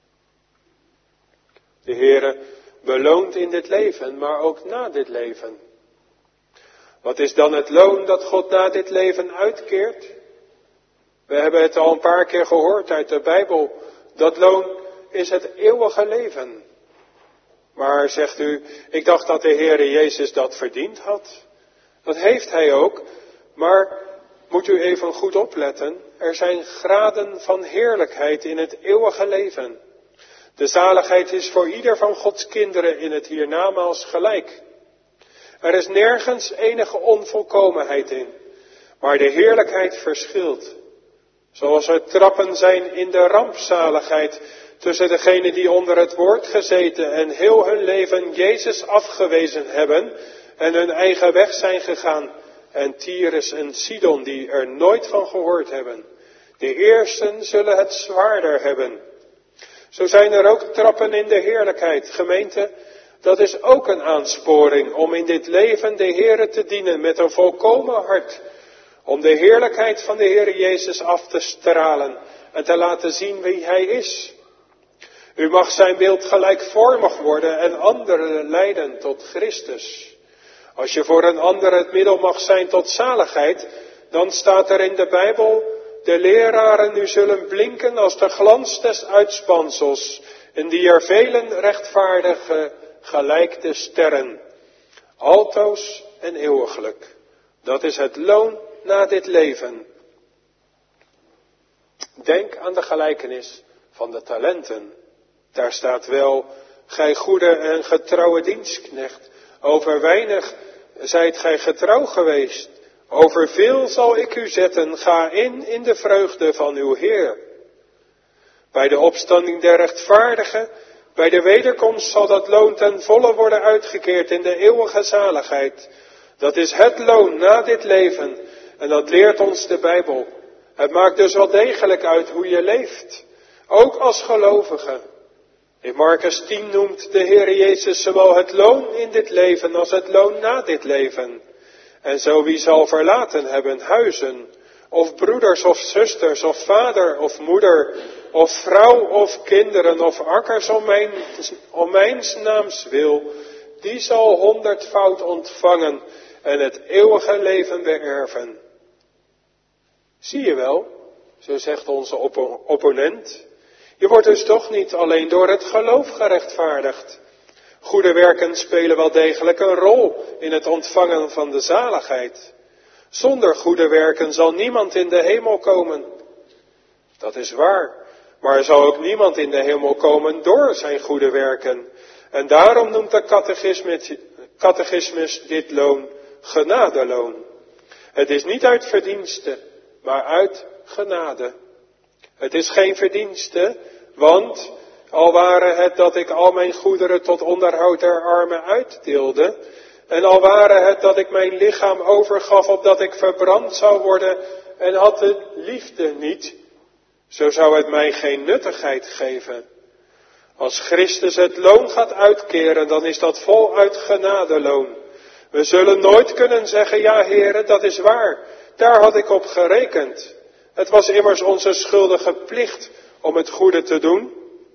De Heere beloont in dit leven, maar ook na dit leven. Wat is dan het loon dat God na dit leven uitkeert? We hebben het al een paar keer gehoord uit de Bijbel. Dat loon is het eeuwige leven. Maar zegt u, ik dacht dat de Heere Jezus dat verdiend had. Dat heeft hij ook, maar moet u even goed opletten. Er zijn graden van heerlijkheid in het eeuwige leven. De zaligheid is voor ieder van Gods kinderen in het hiernamaals gelijk. Er is nergens enige onvolkomenheid in, maar de heerlijkheid verschilt. Zoals er trappen zijn in de rampzaligheid tussen degenen die onder het woord gezeten en heel hun leven Jezus afgewezen hebben, en hun eigen weg zijn gegaan. En Tyrus en Sidon die er nooit van gehoord hebben. De eersten zullen het zwaarder hebben. Zo zijn er ook trappen in de heerlijkheid. Gemeente, dat is ook een aansporing om in dit leven de Heere te dienen met een volkomen hart. Om de heerlijkheid van de Heere Jezus af te stralen en te laten zien wie Hij is. U mag zijn beeld gelijkvormig worden en anderen leiden tot Christus. Als je voor een ander het middel mag zijn tot zaligheid, dan staat er in de Bijbel, de leraren nu zullen blinken als de glans des uitspansels, in die er velen rechtvaardigen gelijk de sterren, altoos en eeuwiglijk. Dat is het loon na dit leven. Denk aan de gelijkenis van de talenten. Daar staat wel, gij goede en getrouwe dienstknecht, over weinig zijt gij getrouw geweest. Over veel zal ik u zetten, ga in in de vreugde van uw Heer. Bij de opstanding der rechtvaardigen, bij de wederkomst zal dat loon ten volle worden uitgekeerd in de eeuwige zaligheid. Dat is het loon na dit leven en dat leert ons de Bijbel. Het maakt dus wel degelijk uit hoe je leeft, ook als gelovige. In Markus tien noemt de Heer Jezus zowel het loon in dit leven als het loon na dit leven. En zo wie zal verlaten hebben huizen, of broeders of zusters, of vader of moeder, of vrouw of kinderen, of akkers om mijn, om mijns naams wil, die zal honderdvoud ontvangen en het eeuwige leven beërven. Zie je wel, zo zegt onze oppo- opponent, je wordt dus toch niet alleen door het geloof gerechtvaardigd. Goede werken spelen wel degelijk een rol in het ontvangen van de zaligheid. Zonder goede werken zal niemand in de hemel komen. Dat is waar, maar er zal ook niemand in de hemel komen door zijn goede werken. En daarom noemt de catechismus, catechismus dit loon genadeloon. Het is niet uit verdienste, maar uit genade. Het is geen verdienste, want al ware het dat ik al mijn goederen tot onderhoud der armen uitdeelde, en al ware het dat ik mijn lichaam overgaf opdat ik verbrand zou worden en had de liefde niet, zo zou het mij geen nuttigheid geven. Als Christus het loon gaat uitkeren, dan is dat voluit genadeloon. We zullen nooit kunnen zeggen, ja Heere, dat is waar, daar had ik op gerekend. Het was immers onze schuldige plicht om het goede te doen.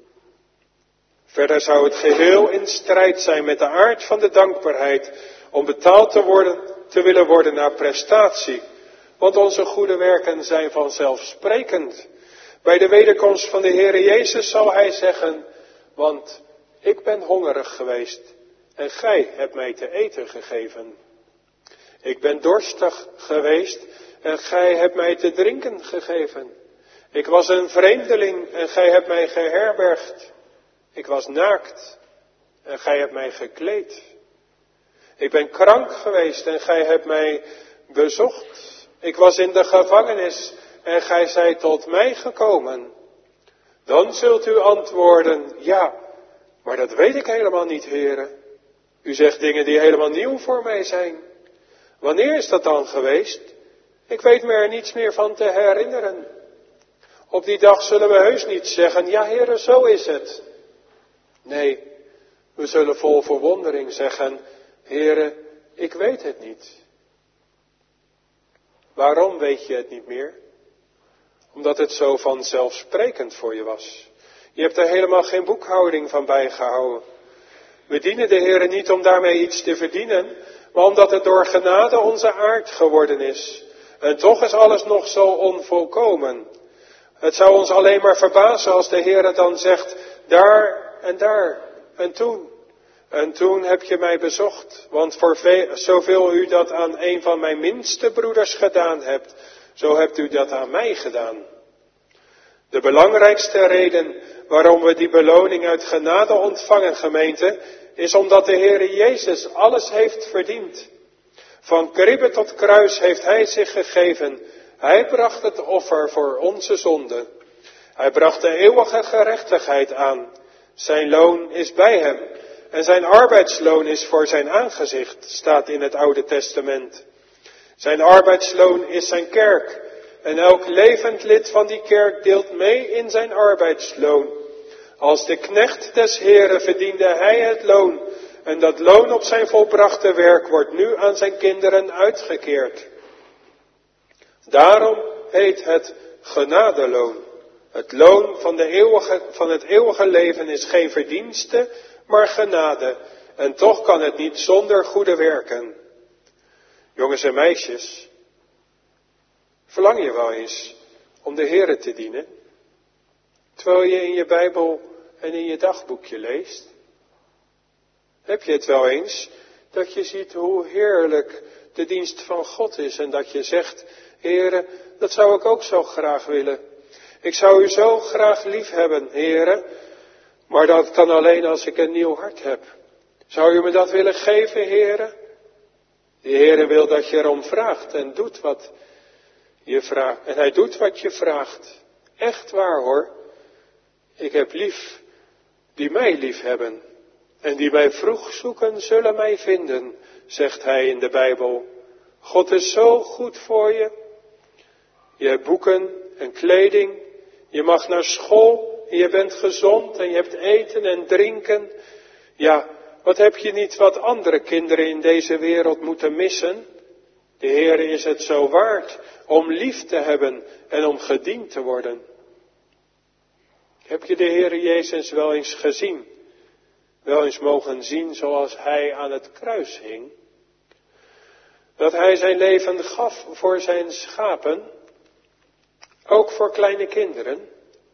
Verder zou het geheel in strijd zijn met de aard van de dankbaarheid om betaald te worden, te willen worden naar prestatie. Want onze goede werken zijn vanzelfsprekend. Bij de wederkomst van de Heere Jezus zal Hij zeggen, want ik ben hongerig geweest en gij hebt mij te eten gegeven. Ik ben dorstig geweest en gij hebt mij te drinken gegeven. Ik was een vreemdeling en gij hebt mij geherbergd. Ik was naakt en gij hebt mij gekleed. Ik ben krank geweest en gij hebt mij bezocht. Ik was in de gevangenis en gij zijt tot mij gekomen. Dan zult u antwoorden, ja, maar dat weet ik helemaal niet, Heere. U zegt dingen die helemaal nieuw voor mij zijn. Wanneer is dat dan geweest? Ik weet me er niets meer van te herinneren. Op die dag zullen we heus niet zeggen, ja Heere, zo is het. Nee, we zullen vol verwondering zeggen, Heere, ik weet het niet. Waarom weet je het niet meer? Omdat het zo vanzelfsprekend voor je was. Je hebt er helemaal geen boekhouding van bijgehouden. We dienen de Heere niet om daarmee iets te verdienen, maar omdat het door genade onze aard geworden is. En toch is alles nog zo onvolkomen. Het zou ons alleen maar verbazen als de Heere dan zegt, daar en daar en toen. En toen heb je mij bezocht, want voor ve- zoveel u dat aan een van mijn minste broeders gedaan hebt, zo hebt u dat aan mij gedaan. De belangrijkste reden waarom we die beloning uit genade ontvangen, gemeente, is omdat de Heere Jezus alles heeft verdiend. Van kribbe tot kruis heeft Hij zich gegeven. Hij bracht het offer voor onze zonde. Hij bracht de eeuwige gerechtigheid aan. Zijn loon is bij Hem. En zijn arbeidsloon is voor zijn aangezicht, staat in het Oude Testament. Zijn arbeidsloon is zijn kerk. En elk levend lid van die kerk deelt mee in zijn arbeidsloon. Als de knecht des Heren verdiende hij het loon. En dat loon op zijn volbrachte werk wordt nu aan zijn kinderen uitgekeerd. Daarom heet het genadeloon. Het loon van, de eeuwige, van het eeuwige leven is geen verdienste, maar genade. En toch kan het niet zonder goede werken. Jongens en meisjes, verlang je wel eens om de Heere te dienen? Terwijl je in je Bijbel en in je dagboekje leest? Heb je het wel eens dat je ziet hoe heerlijk de dienst van God is en dat je zegt, Heere, dat zou ik ook zo graag willen. Ik zou u zo graag lief hebben, Heere, maar dat kan alleen als ik een nieuw hart heb. Zou u me dat willen geven, Heere? De Heere wil dat je erom vraagt en doet wat je vraagt. En hij doet wat je vraagt. Echt waar hoor. Ik heb lief die mij lief hebben. En die mij vroeg zoeken zullen mij vinden, zegt hij in de Bijbel. God is zo goed voor je. Je hebt boeken en kleding. Je mag naar school. En je bent gezond en je hebt eten en drinken. Ja, wat heb je niet wat andere kinderen in deze wereld moeten missen? De Heere is het zo waard om lief te hebben en om gediend te worden. Heb je de Heere Jezus wel eens gezien? Wel eens mogen zien zoals hij aan het kruis hing? Dat hij zijn leven gaf voor zijn schapen, ook voor kleine kinderen.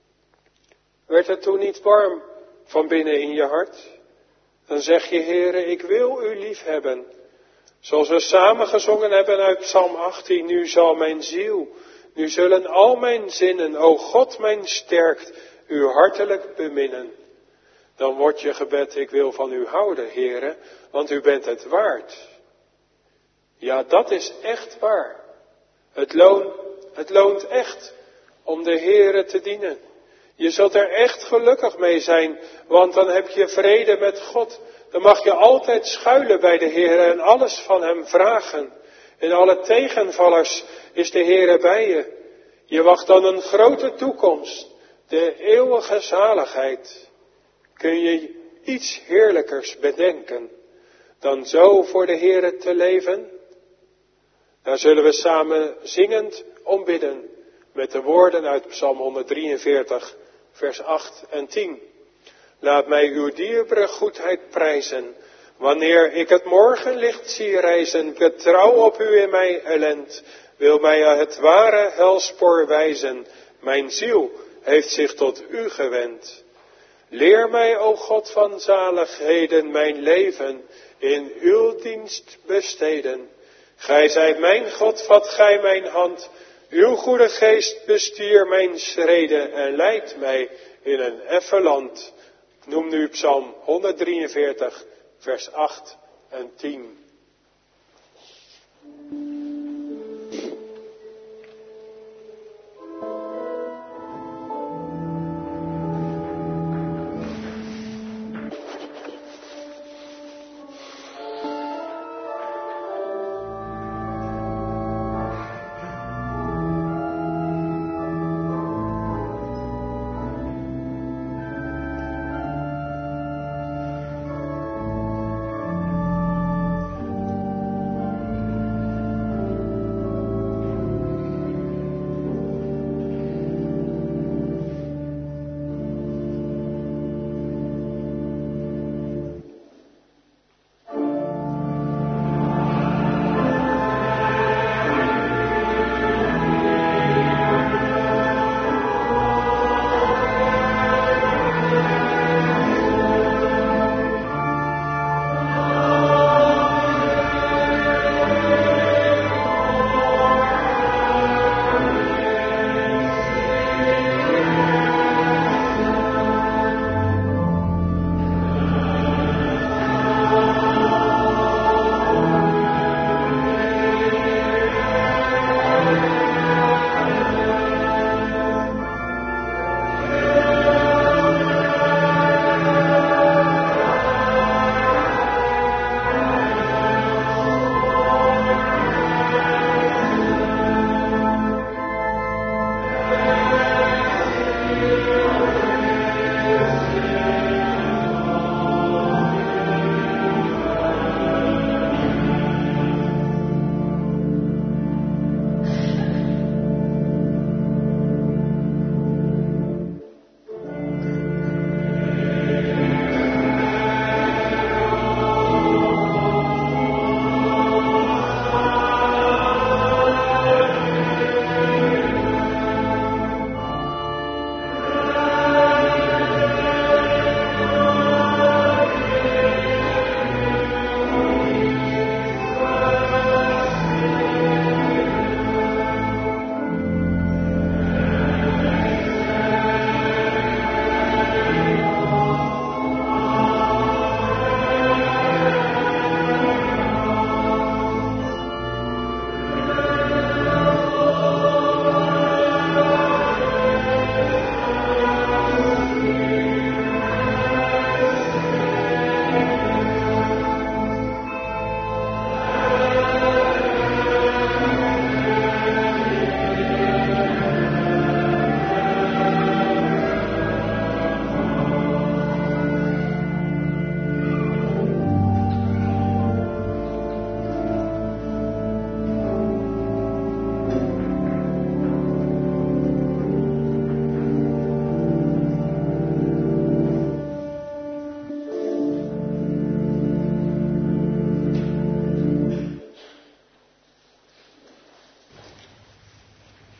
Werd het toen niet warm van binnen in je hart? Dan zeg je, Heere, ik wil u lief hebben. Zoals we samen gezongen hebben uit Psalm achttien, nu zal mijn ziel, nu zullen al mijn zinnen, o God mijn sterkt, u hartelijk beminnen. Dan wordt je gebed, ik wil van u houden, Heere, want u bent het waard. Ja, dat is echt waar. Het loon, het loont echt om de Heere te dienen. Je zult er echt gelukkig mee zijn, want dan heb je vrede met God. Dan mag je altijd schuilen bij de Heere en alles van hem vragen. In alle tegenvallers is de Heere bij je. Je wacht dan een grote toekomst, de eeuwige zaligheid. Kun je iets heerlijkers bedenken dan zo voor de Heere te leven? Daar zullen we samen zingend om bidden met de woorden uit Psalm honderdrieënveertig, vers acht en tien. Laat mij uw dierbare goedheid prijzen, wanneer ik het morgenlicht zie rijzen, betrouw op u in mijn ellend, wil mij het ware helspoor wijzen, mijn ziel heeft zich tot u gewend. Leer mij, o God van zaligheden, mijn leven in uw dienst besteden. Gij zijt mijn God, vat gij mijn hand, uw goede geest bestier mijn schreden en leidt mij in een effen land. Noem nu Psalm honderdrieënveertig, vers acht en tien.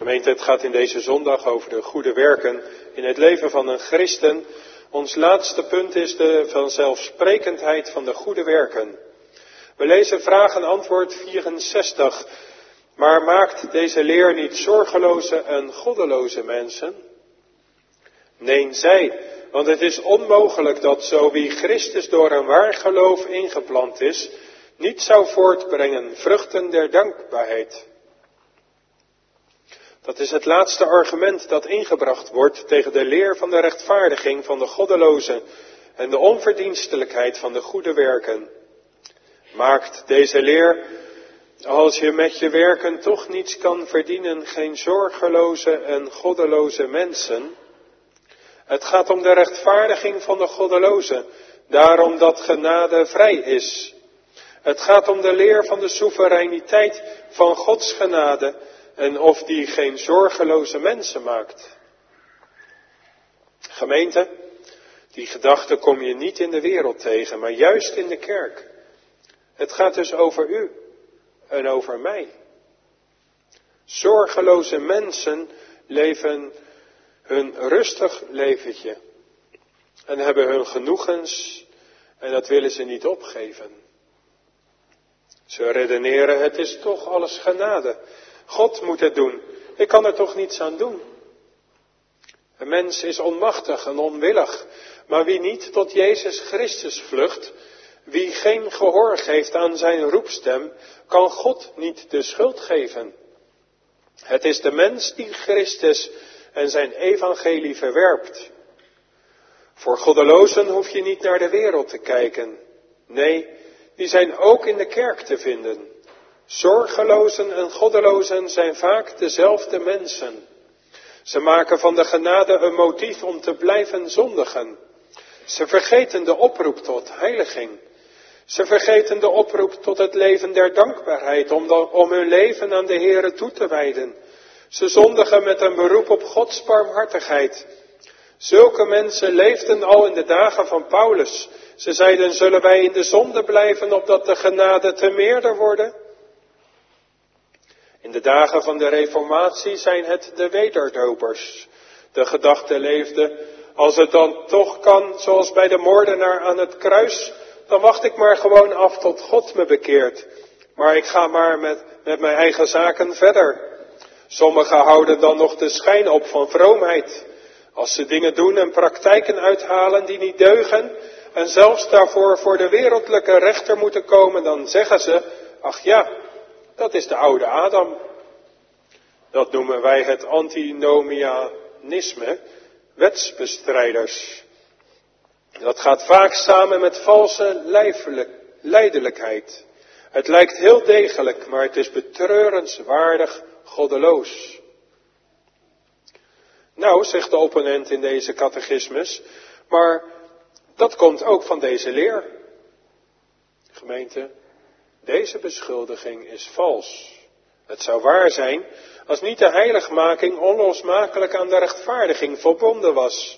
Gemeente, het gaat in deze zondag over de goede werken in het leven van een christen. Ons laatste punt is de vanzelfsprekendheid van de goede werken. We lezen vraag en antwoord vierenzestig. Maar maakt deze leer niet zorgeloze en goddeloze mensen? Nee, zij, want het is onmogelijk dat zo wie Christus door een waar geloof ingeplant is, niet zou voortbrengen vruchten der dankbaarheid. Dat is het laatste argument dat ingebracht wordt tegen de leer van de rechtvaardiging van de goddelozen en de onverdienstelijkheid van de goede werken. Maakt deze leer, als je met je werken toch niets kan verdienen, geen zorgeloze en goddeloze mensen? Het gaat om de rechtvaardiging van de goddelozen, daarom dat genade vrij is. Het gaat om de leer van de soevereiniteit van Gods genade en of die geen zorgeloze mensen maakt. Gemeente, die gedachte kom je niet in de wereld tegen, maar juist in de kerk. Het gaat dus over u en over mij. Zorgeloze mensen leven hun rustig leventje en hebben hun genoegens en dat willen ze niet opgeven. Ze redeneren, het is toch alles genade. God moet het doen. Ik kan er toch niets aan doen. Een mens is onmachtig en onwillig, maar wie niet tot Jezus Christus vlucht, wie geen gehoor geeft aan zijn roepstem, kan God niet de schuld geven. Het is de mens die Christus en zijn evangelie verwerpt. Voor goddelozen hoef je niet naar de wereld te kijken. Nee, die zijn ook in de kerk te vinden. Zorgelozen en goddelozen zijn vaak dezelfde mensen. Ze maken van de genade een motief om te blijven zondigen. Ze vergeten de oproep tot heiliging. Ze vergeten de oproep tot het leven der dankbaarheid, om, dan, om hun leven aan de Heere toe te wijden. Ze zondigen met een beroep op Gods barmhartigheid. Zulke mensen leefden al in de dagen van Paulus. Ze zeiden, zullen wij in de zonde blijven, opdat de genade te meerder worden? In de dagen van de Reformatie zijn het de wederdopers. De gedachte leefde, als het dan toch kan, zoals bij de moordenaar aan het kruis, dan wacht ik maar gewoon af tot God me bekeert. Maar ik ga maar met, met mijn eigen zaken verder. Sommigen houden dan nog de schijn op van vroomheid. Als ze dingen doen en praktijken uithalen die niet deugen en zelfs daarvoor voor de wereldlijke rechter moeten komen, dan zeggen ze, ach ja, dat is de oude Adam. Dat noemen wij het antinomianisme, wetsbestrijders. Dat gaat vaak samen met valse lijdelijkheid. Het lijkt heel degelijk, maar het is betreurenswaardig goddeloos. Nou, zegt de opponent in deze catechismus, maar dat komt ook van deze leer. Gemeente, deze beschuldiging is vals. Het zou waar zijn als niet de heiligmaking onlosmakelijk aan de rechtvaardiging verbonden was.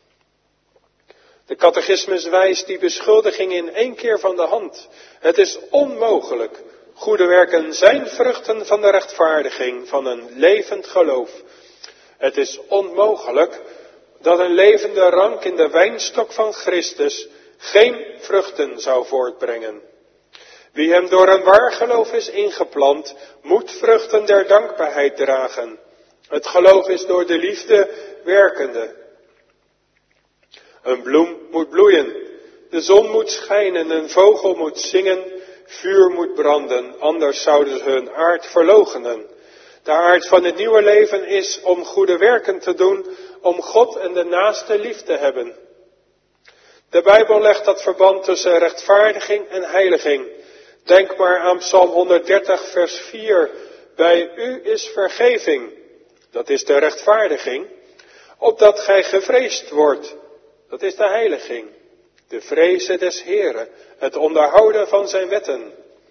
De catechismus wijst die beschuldiging in één keer van de hand. Het is onmogelijk. Goede werken zijn vruchten van de rechtvaardiging, van een levend geloof. Het is onmogelijk dat een levende rank in de wijnstok van Christus geen vruchten zou voortbrengen. Wie hem door een waar geloof is ingeplant, moet vruchten der dankbaarheid dragen. Het geloof is door de liefde werkende. Een bloem moet bloeien, de zon moet schijnen, een vogel moet zingen, vuur moet branden, anders zouden ze hun aard verloochenen. De aard van het nieuwe leven is om goede werken te doen, om God en de naaste lief te hebben. De Bijbel legt dat verband tussen rechtvaardiging en heiliging. Denk maar aan Psalm honderddertig vers vier. Bij u is vergeving, dat is de rechtvaardiging, opdat gij gevreesd wordt, dat is de heiliging. De vrezen des Heren, het onderhouden van zijn wetten.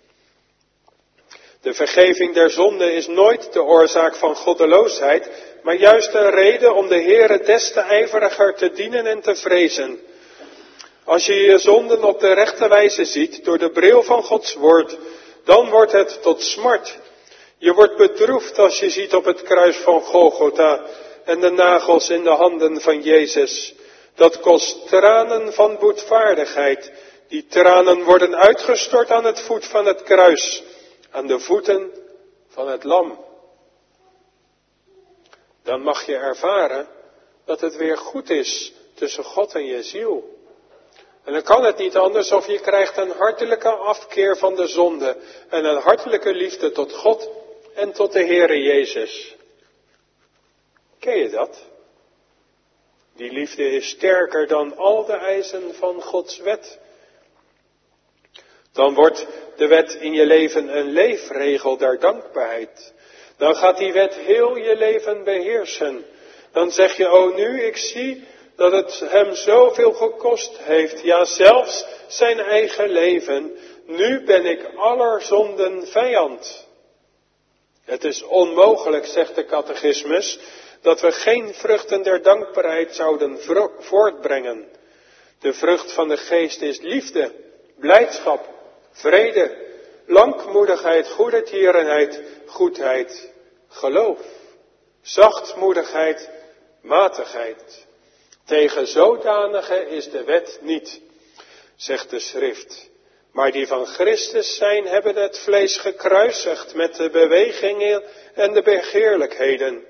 De vergeving der zonde is nooit de oorzaak van goddeloosheid, maar juist een reden om de Heere des te ijveriger te dienen en te vrezen. Als je je zonden op de rechte wijze ziet, door de bril van Gods woord, dan wordt het tot smart. Je wordt bedroefd als je ziet op het kruis van Golgotha en de nagels in de handen van Jezus. Dat kost tranen van boetvaardigheid. Die tranen worden uitgestort aan het voet van het kruis, aan de voeten van het lam. Dan mag je ervaren dat het weer goed is tussen God en je ziel. En dan kan het niet anders of je krijgt een hartelijke afkeer van de zonde en een hartelijke liefde tot God en tot de Heere Jezus. Ken je dat? Die liefde is sterker dan al de eisen van Gods wet. Dan wordt de wet in je leven een leefregel der dankbaarheid. Dan gaat die wet heel je leven beheersen. Dan zeg je, oh nu ik zie dat het hem zoveel gekost heeft. Ja, zelfs zijn eigen leven. Nu ben ik aller zonden vijand. Het is onmogelijk, zegt de catechismus, dat we geen vruchten der dankbaarheid zouden voortbrengen. De vrucht van de geest is liefde, blijdschap, vrede, langmoedigheid, goedertierenheid, goedheid, geloof, zachtmoedigheid, matigheid. Tegen zodanige is de wet niet, zegt de schrift. Maar die van Christus zijn, hebben het vlees gekruisigd met de bewegingen en de begeerlijkheden.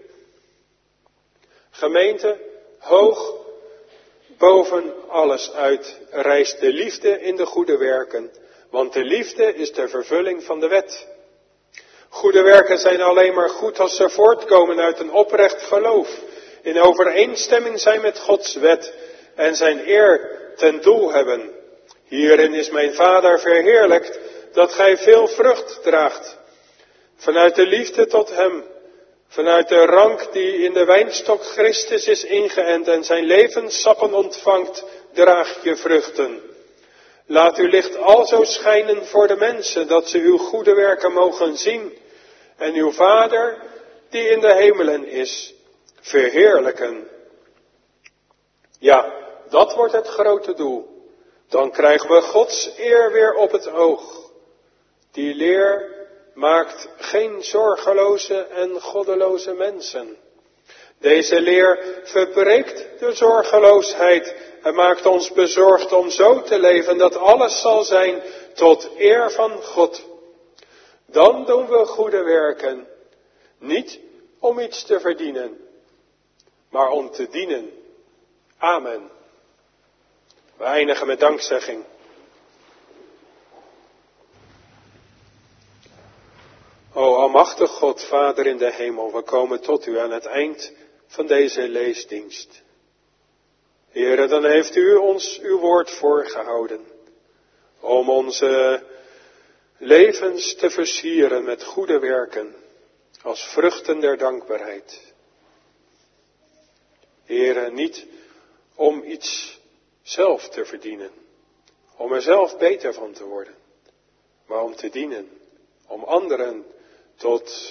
Gemeente, hoog boven alles uit rijst de liefde in de goede werken. Want de liefde is de vervulling van de wet. Goede werken zijn alleen maar goed als ze voortkomen uit een oprecht geloof. In overeenstemming zijn met Gods wet en zijn eer ten doel hebben. Hierin is mijn Vader verheerlijkt, dat gij veel vrucht draagt. Vanuit de liefde tot hem, vanuit de rank die in de wijnstok Christus is ingeënt en zijn levenssappen ontvangt, draag je vruchten. Laat uw licht alzo schijnen voor de mensen, dat ze uw goede werken mogen zien. En uw Vader, die in de hemelen is, verheerlijken. Ja, dat wordt het grote doel. Dan krijgen we Gods eer weer op het oog. Die leer maakt geen zorgeloze en goddeloze mensen. Deze leer verbreekt de zorgeloosheid en maakt ons bezorgd om zo te leven dat alles zal zijn tot eer van God. Dan doen we goede werken, niet om iets te verdienen, maar om te dienen. Amen. We eindigen met dankzegging. O almachtig God, Vader in de hemel, we komen tot u aan het eind van deze leesdienst. Heere, dan heeft u ons uw woord voorgehouden, om onze levens te versieren met goede werken, als vruchten der dankbaarheid. Heere, niet om iets zelf te verdienen, om er zelf beter van te worden, maar om te dienen, om anderen tot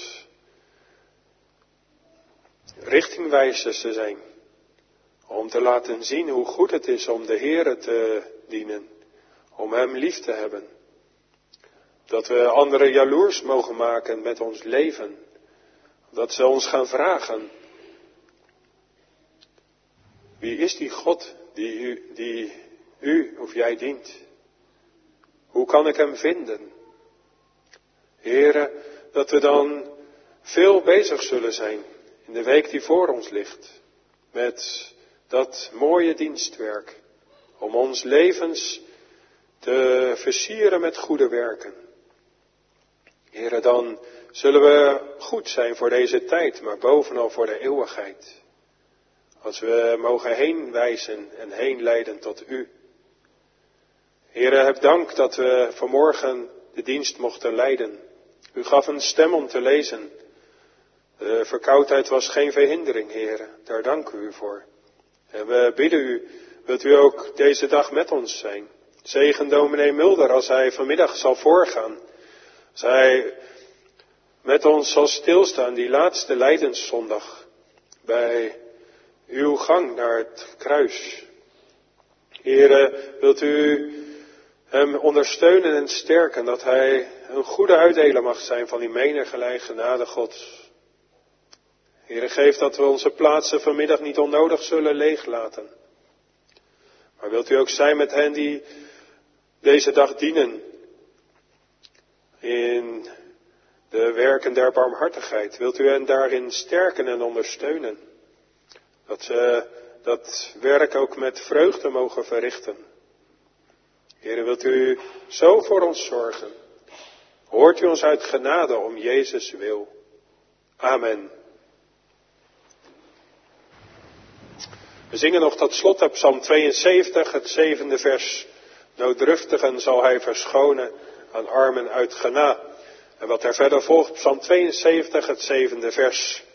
richtingwijzers te zijn, om te laten zien hoe goed het is om de Heere te dienen, om hem lief te hebben. Dat we anderen jaloers mogen maken met ons leven, dat ze ons gaan vragen, wie is die God die u, die u of jij dient? Hoe kan ik hem vinden? Heere, dat we dan veel bezig zullen zijn in de week die voor ons ligt, met dat mooie dienstwerk, om ons levens te versieren met goede werken. Heere, dan zullen we goed zijn voor deze tijd, maar bovenal voor de eeuwigheid. Als we mogen heen wijzen en heen leiden tot u. Heere, heb dank dat we vanmorgen de dienst mochten leiden. U gaf een stem om te lezen. De verkoudheid was geen verhindering, Heere. Daar dank u voor. En we bidden u, wilt u ook deze dag met ons zijn. Zegen dominee Mulder als hij vanmiddag zal voorgaan. Als hij met ons zal stilstaan die laatste lijdenszondag. Bij uw gang naar het kruis. Heere, wilt u hem ondersteunen en sterken, dat hij een goede uitdeler mag zijn van die menigelijk genade Gods. Heere, geef dat we onze plaatsen vanmiddag niet onnodig zullen leeglaten. Maar wilt u ook zijn met hen die deze dag dienen in de werken der barmhartigheid. Wilt u hen daarin sterken en ondersteunen. Dat ze dat werk ook met vreugde mogen verrichten. Heere, wilt u zo voor ons zorgen. Hoort u ons uit genade om Jezus wil. Amen. We zingen nog tot slot uit Psalm tweeënzeventig, het zevende vers. Nooddruftigen zal hij verschonen aan armen uit gena. En wat er verder volgt, Psalm tweeënzeventig, het zevende vers.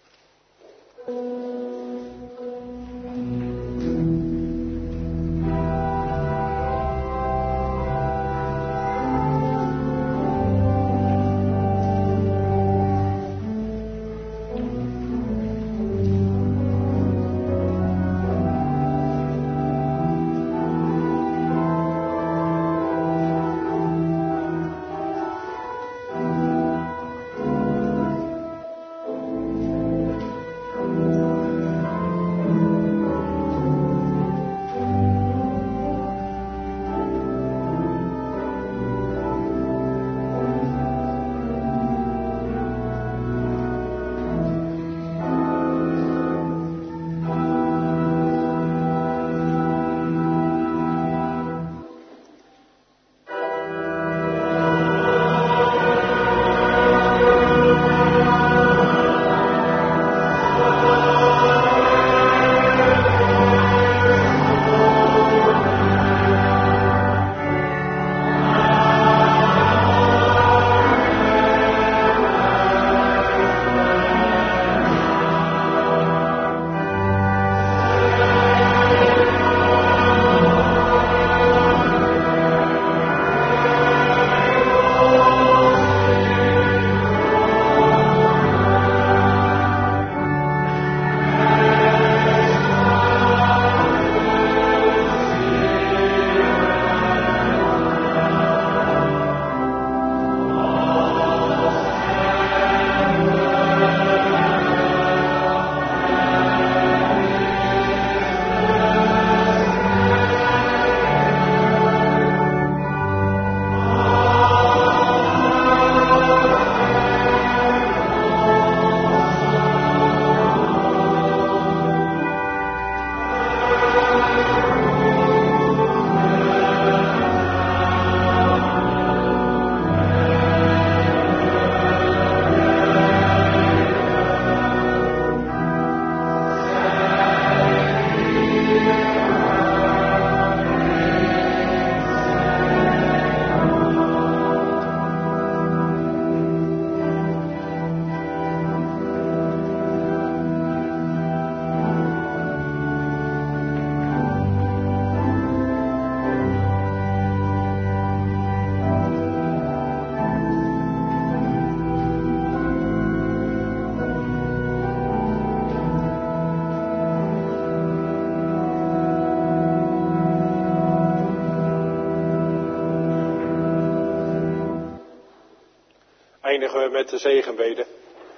Eindigen we met de zegenbede.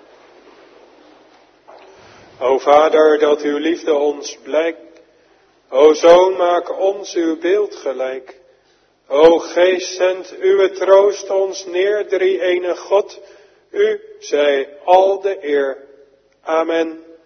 O Vader, dat uw liefde ons blijkt. O Zoon, maak ons uw beeld gelijk. O Geest, zend uw troost ons neer, drie ene God. U zij al de eer. Amen.